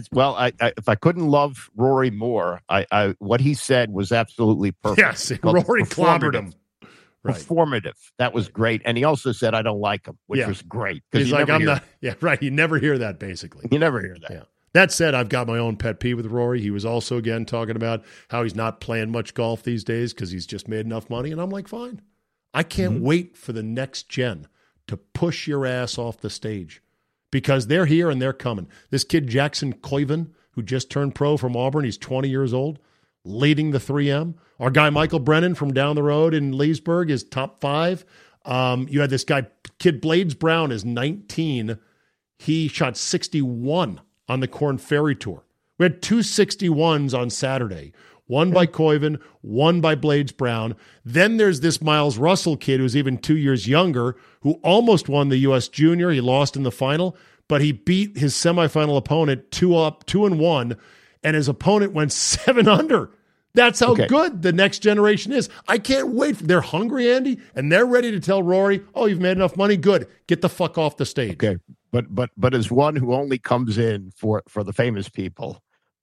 If I couldn't love Rory more, what he said was absolutely perfect. Yes, Rory clobbered him. Right. Performative. That was great. And he also said, I don't like him, which was great. He's like, I'm not. Yeah, right. You never hear that, basically. You never hear that. Yeah. That said, I've got my own pet peeve with Rory. He was also, again, talking about how he's not playing much golf these days because he's just made enough money. And I'm like, fine. I can't wait for the next gen to push your ass off the stage. Because they're here and they're coming. This kid, Jackson Koiven, who just turned pro from Auburn, he's 20 years old, leading the 3M. Our guy, Michael Brennan, from down the road in Leesburg, is top 5. You had this guy, kid Blades Brown, is 19. He shot 61 on the Korn Ferry Tour. We had 2 61s on Saturday. One by Koiven, one by Blades Brown. Then there's this Miles Russell kid who's even 2 years younger, who almost won the U.S. Junior. He lost in the final, but he beat his semifinal opponent 2-1, and his opponent went 7 under. That's how good the next generation is. I can't wait. They're hungry, Andy, and they're ready to tell Rory, oh, you've made enough money? Good. Get the fuck off the stage. Okay, but as one who only comes in for the famous people,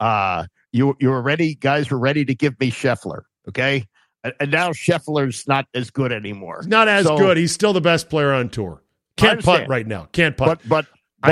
you were ready, guys were ready to give me Scheffler, okay? And now Scheffler's not as good anymore. He's not as good. He's still the best player on tour. Can't putt right now. Can't putt. But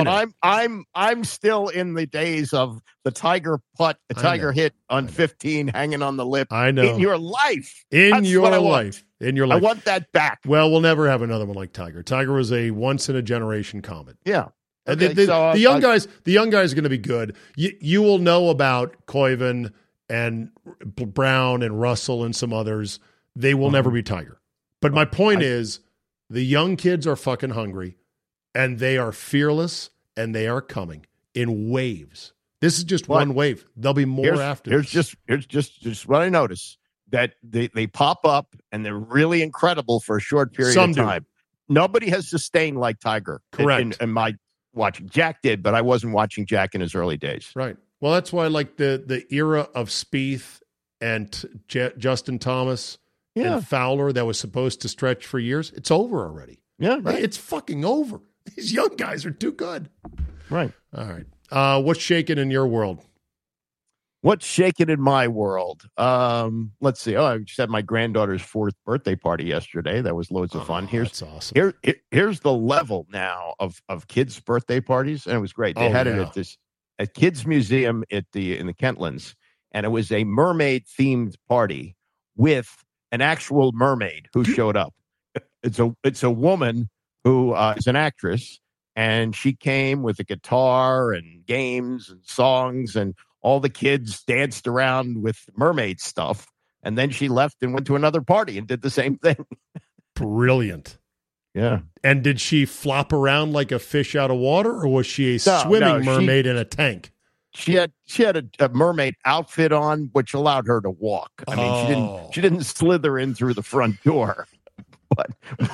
I'm still in the days of the Tiger putt, the Tiger hit on 15 hanging on the lip. I know. In your life. In your life. I want that back. Well, we'll never have another one like Tiger. Tiger was a once in a generation comet. Yeah. Okay, the young guys are going to be good. You will know about Koiven and Brown and Russell and some others. They will never be Tiger. But my point is, the young kids are fucking hungry, and they are fearless, and they are coming in waves. This is just one wave. There'll be more after. Here's just what I notice, that they pop up and they're really incredible for a short period of time. Nobody has sustained like Tiger. Correct. In my watching. Jack did, but I wasn't watching Jack in his early days. Right. Well, that's why I like the era of Spieth and Justin Thomas and Fowler that was supposed to stretch for years. It's over already. Yeah, right. It's fucking over. These young guys are too good. Right. All right. What's shaking in your world? What's shaking in my world? Let's see. I just had my granddaughter's 4th birthday party yesterday. That was loads of fun. That's awesome. Here's the level now of kids' birthday parties, and it was great. They had it at Kids Museum in the Kentlands, and it was a mermaid themed party with an actual mermaid who showed up. It's a woman who is an actress, and she came with a guitar and games and songs, and all the kids danced around with mermaid stuff, and then she left and went to another party and did the same thing. Brilliant. Yeah. And did she flop around like a fish out of water, or was she a swimming mermaid in a tank? She had a mermaid outfit on, which allowed her to walk. I mean, she didn't slither in through the front door, but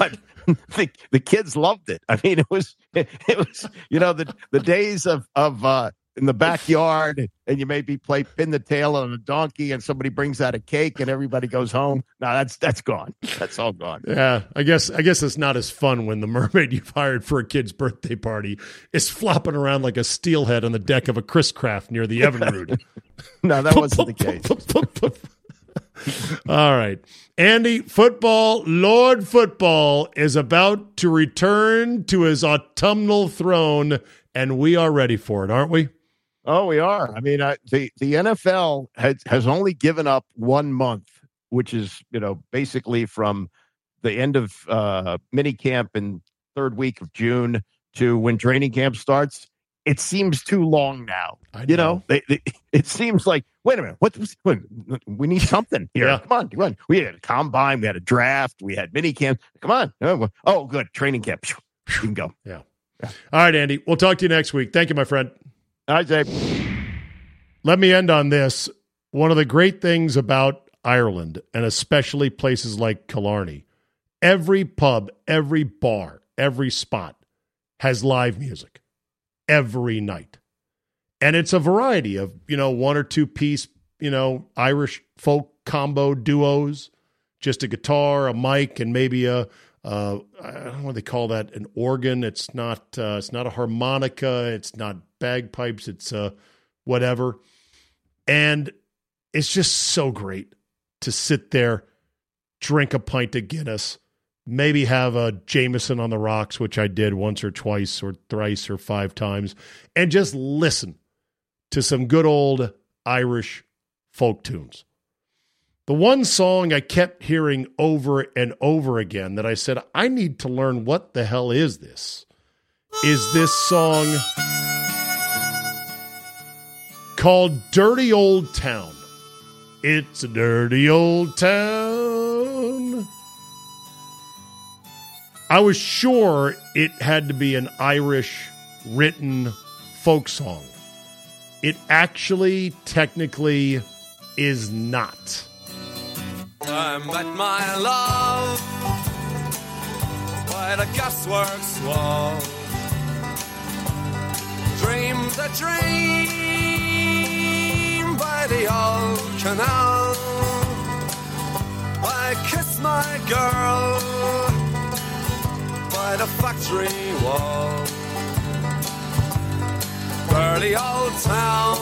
the kids loved it. I mean, it was the days of in the backyard, and you maybe pin the tail on a donkey, and somebody brings out a cake, and everybody goes home. No, that's gone. That's all gone. Yeah, I guess it's not as fun when the mermaid you've hired for a kid's birthday party is flopping around like a steelhead on the deck of a Chris Craft near the Evinrude. No, that wasn't the case. All right, Andy, Lord Football is about to return to his autumnal throne, and we are ready for it, aren't we? Oh, we are. I mean, the NFL has only given up 1 month, which is, basically from the end of mini camp in 3rd week of June to when training camp starts, it seems too long now. You know, it seems like, wait a minute, we need something here. Yeah. Come on. We had a combine, we had a draft, we had mini camp. Come on. Oh, good. Training camp. You can go. Yeah. All right, Andy. We'll talk to you next week. Thank you, my friend. All right, Zabe. Let me end on this. One of the great things about Ireland, and especially places like Killarney, every pub, every bar, every spot has live music every night. And it's a variety of, one or two piece, Irish folk combo duos, just a guitar, a mic, and maybe I don't know what they call that, an organ. It's not a harmonica. It's not bagpipes. It's whatever. And it's just so great to sit there, drink a pint of Guinness, maybe have a Jameson on the rocks, which I did once or twice or thrice or 5 times, and just listen to some good old Irish folk tunes. The one song I kept hearing over and over again that I said, I need to learn what the hell is this song called Dirty Old Town. It's a dirty old town. I was sure it had to be an Irish written folk song. It actually, technically, is not. I met my love by the gasworks wall. Dreamed a dream by the old canal. I kissed my girl by the factory wall. Dirty old town,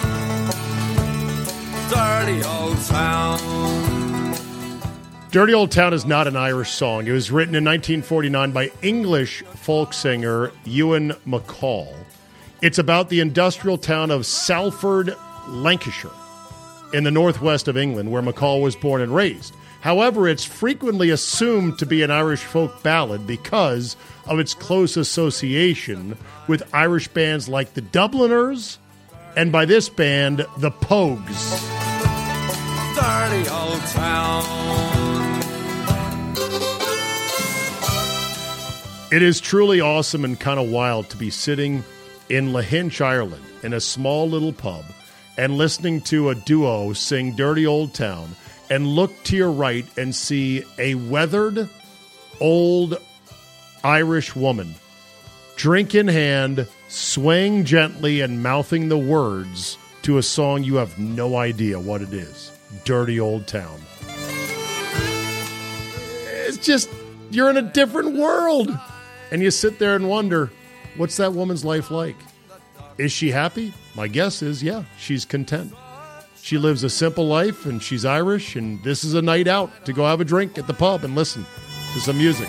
dirty old town. Dirty Old Town is not an Irish song. It was written in 1949 by English folk singer Ewan MacColl. It's about the industrial town of Salford, Lancashire, in the northwest of England, where MacColl was born and raised. However, it's frequently assumed to be an Irish folk ballad because of its close association with Irish bands like the Dubliners, and by this band, the Pogues. Dirty old town. It is truly awesome and kind of wild to be sitting in Lahinch, Ireland, in a small little pub, and listening to a duo sing Dirty Old Town, and look to your right and see a weathered, old Irish woman, drink in hand, swaying gently and mouthing the words to a song you have no idea what it is. Dirty Old Town. It's just, you're in a different world. And you sit there and wonder, what's that woman's life like? Is she happy? My guess is, yeah, she's content. She lives a simple life, and she's Irish, and this is a night out to go have a drink at the pub and listen to some music.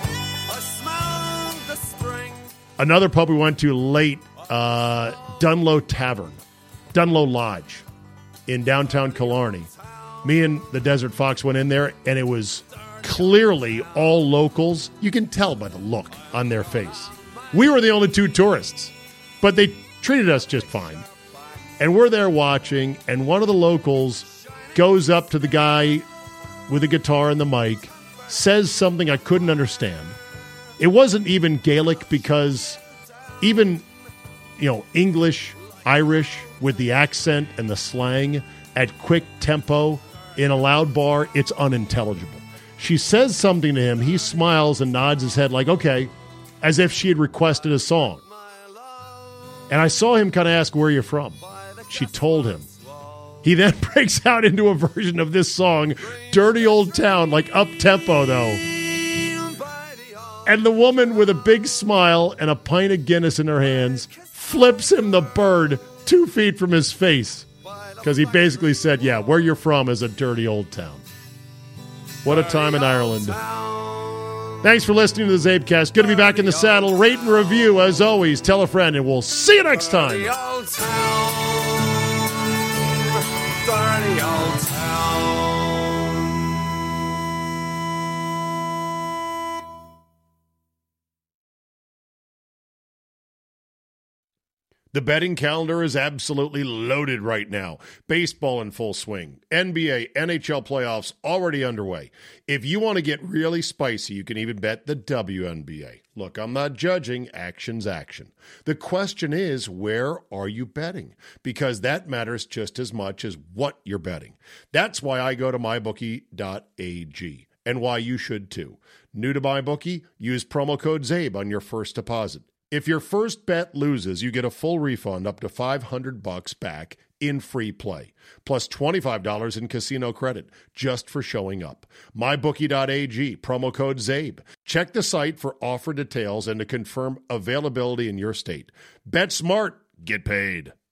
Another pub we went to late, Dunlow Tavern, Dunlow Lodge in downtown Killarney. Me and the Desert Fox went in there, and it was clearly all locals. You can tell by the look on their face. We were the only 2 tourists, but they treated us just fine. And we're there watching, and one of the locals goes up to the guy with the guitar and the mic, says something I couldn't understand. It wasn't even Gaelic, because even, English, Irish, with the accent and the slang at quick tempo in a loud bar, it's unintelligible. She says something to him. He smiles and nods his head like, okay, as if she had requested a song. And I saw him kind of ask, where you're from. She told him. He then breaks out into a version of this song, Dirty Old Town, like up-tempo, though. And the woman, with a big smile and a pint of Guinness in her hands, flips him the bird 2 feet from his face. Because he basically said, yeah, where you're from is a dirty old town. What a time in Ireland. Thanks for listening to the Zabecast. Good to be back in the saddle. Rate and review, as always. Tell a friend, and we'll see you next time. Dirty old town. Dirty old town. The betting calendar is absolutely loaded right now. Baseball in full swing. NBA, NHL playoffs already underway. If you want to get really spicy, you can even bet the WNBA. Look, I'm not judging. Action's action. The question is, where are you betting? Because that matters just as much as what you're betting. That's why I go to mybookie.ag and why you should too. New to MyBookie? Use promo code ZABE on your first deposit. If your first bet loses, you get a full refund up to $500 back in free play, plus $25 in casino credit just for showing up. MyBookie.ag, promo code ZABE. Check the site for offer details and to confirm availability in your state. Bet smart, get paid.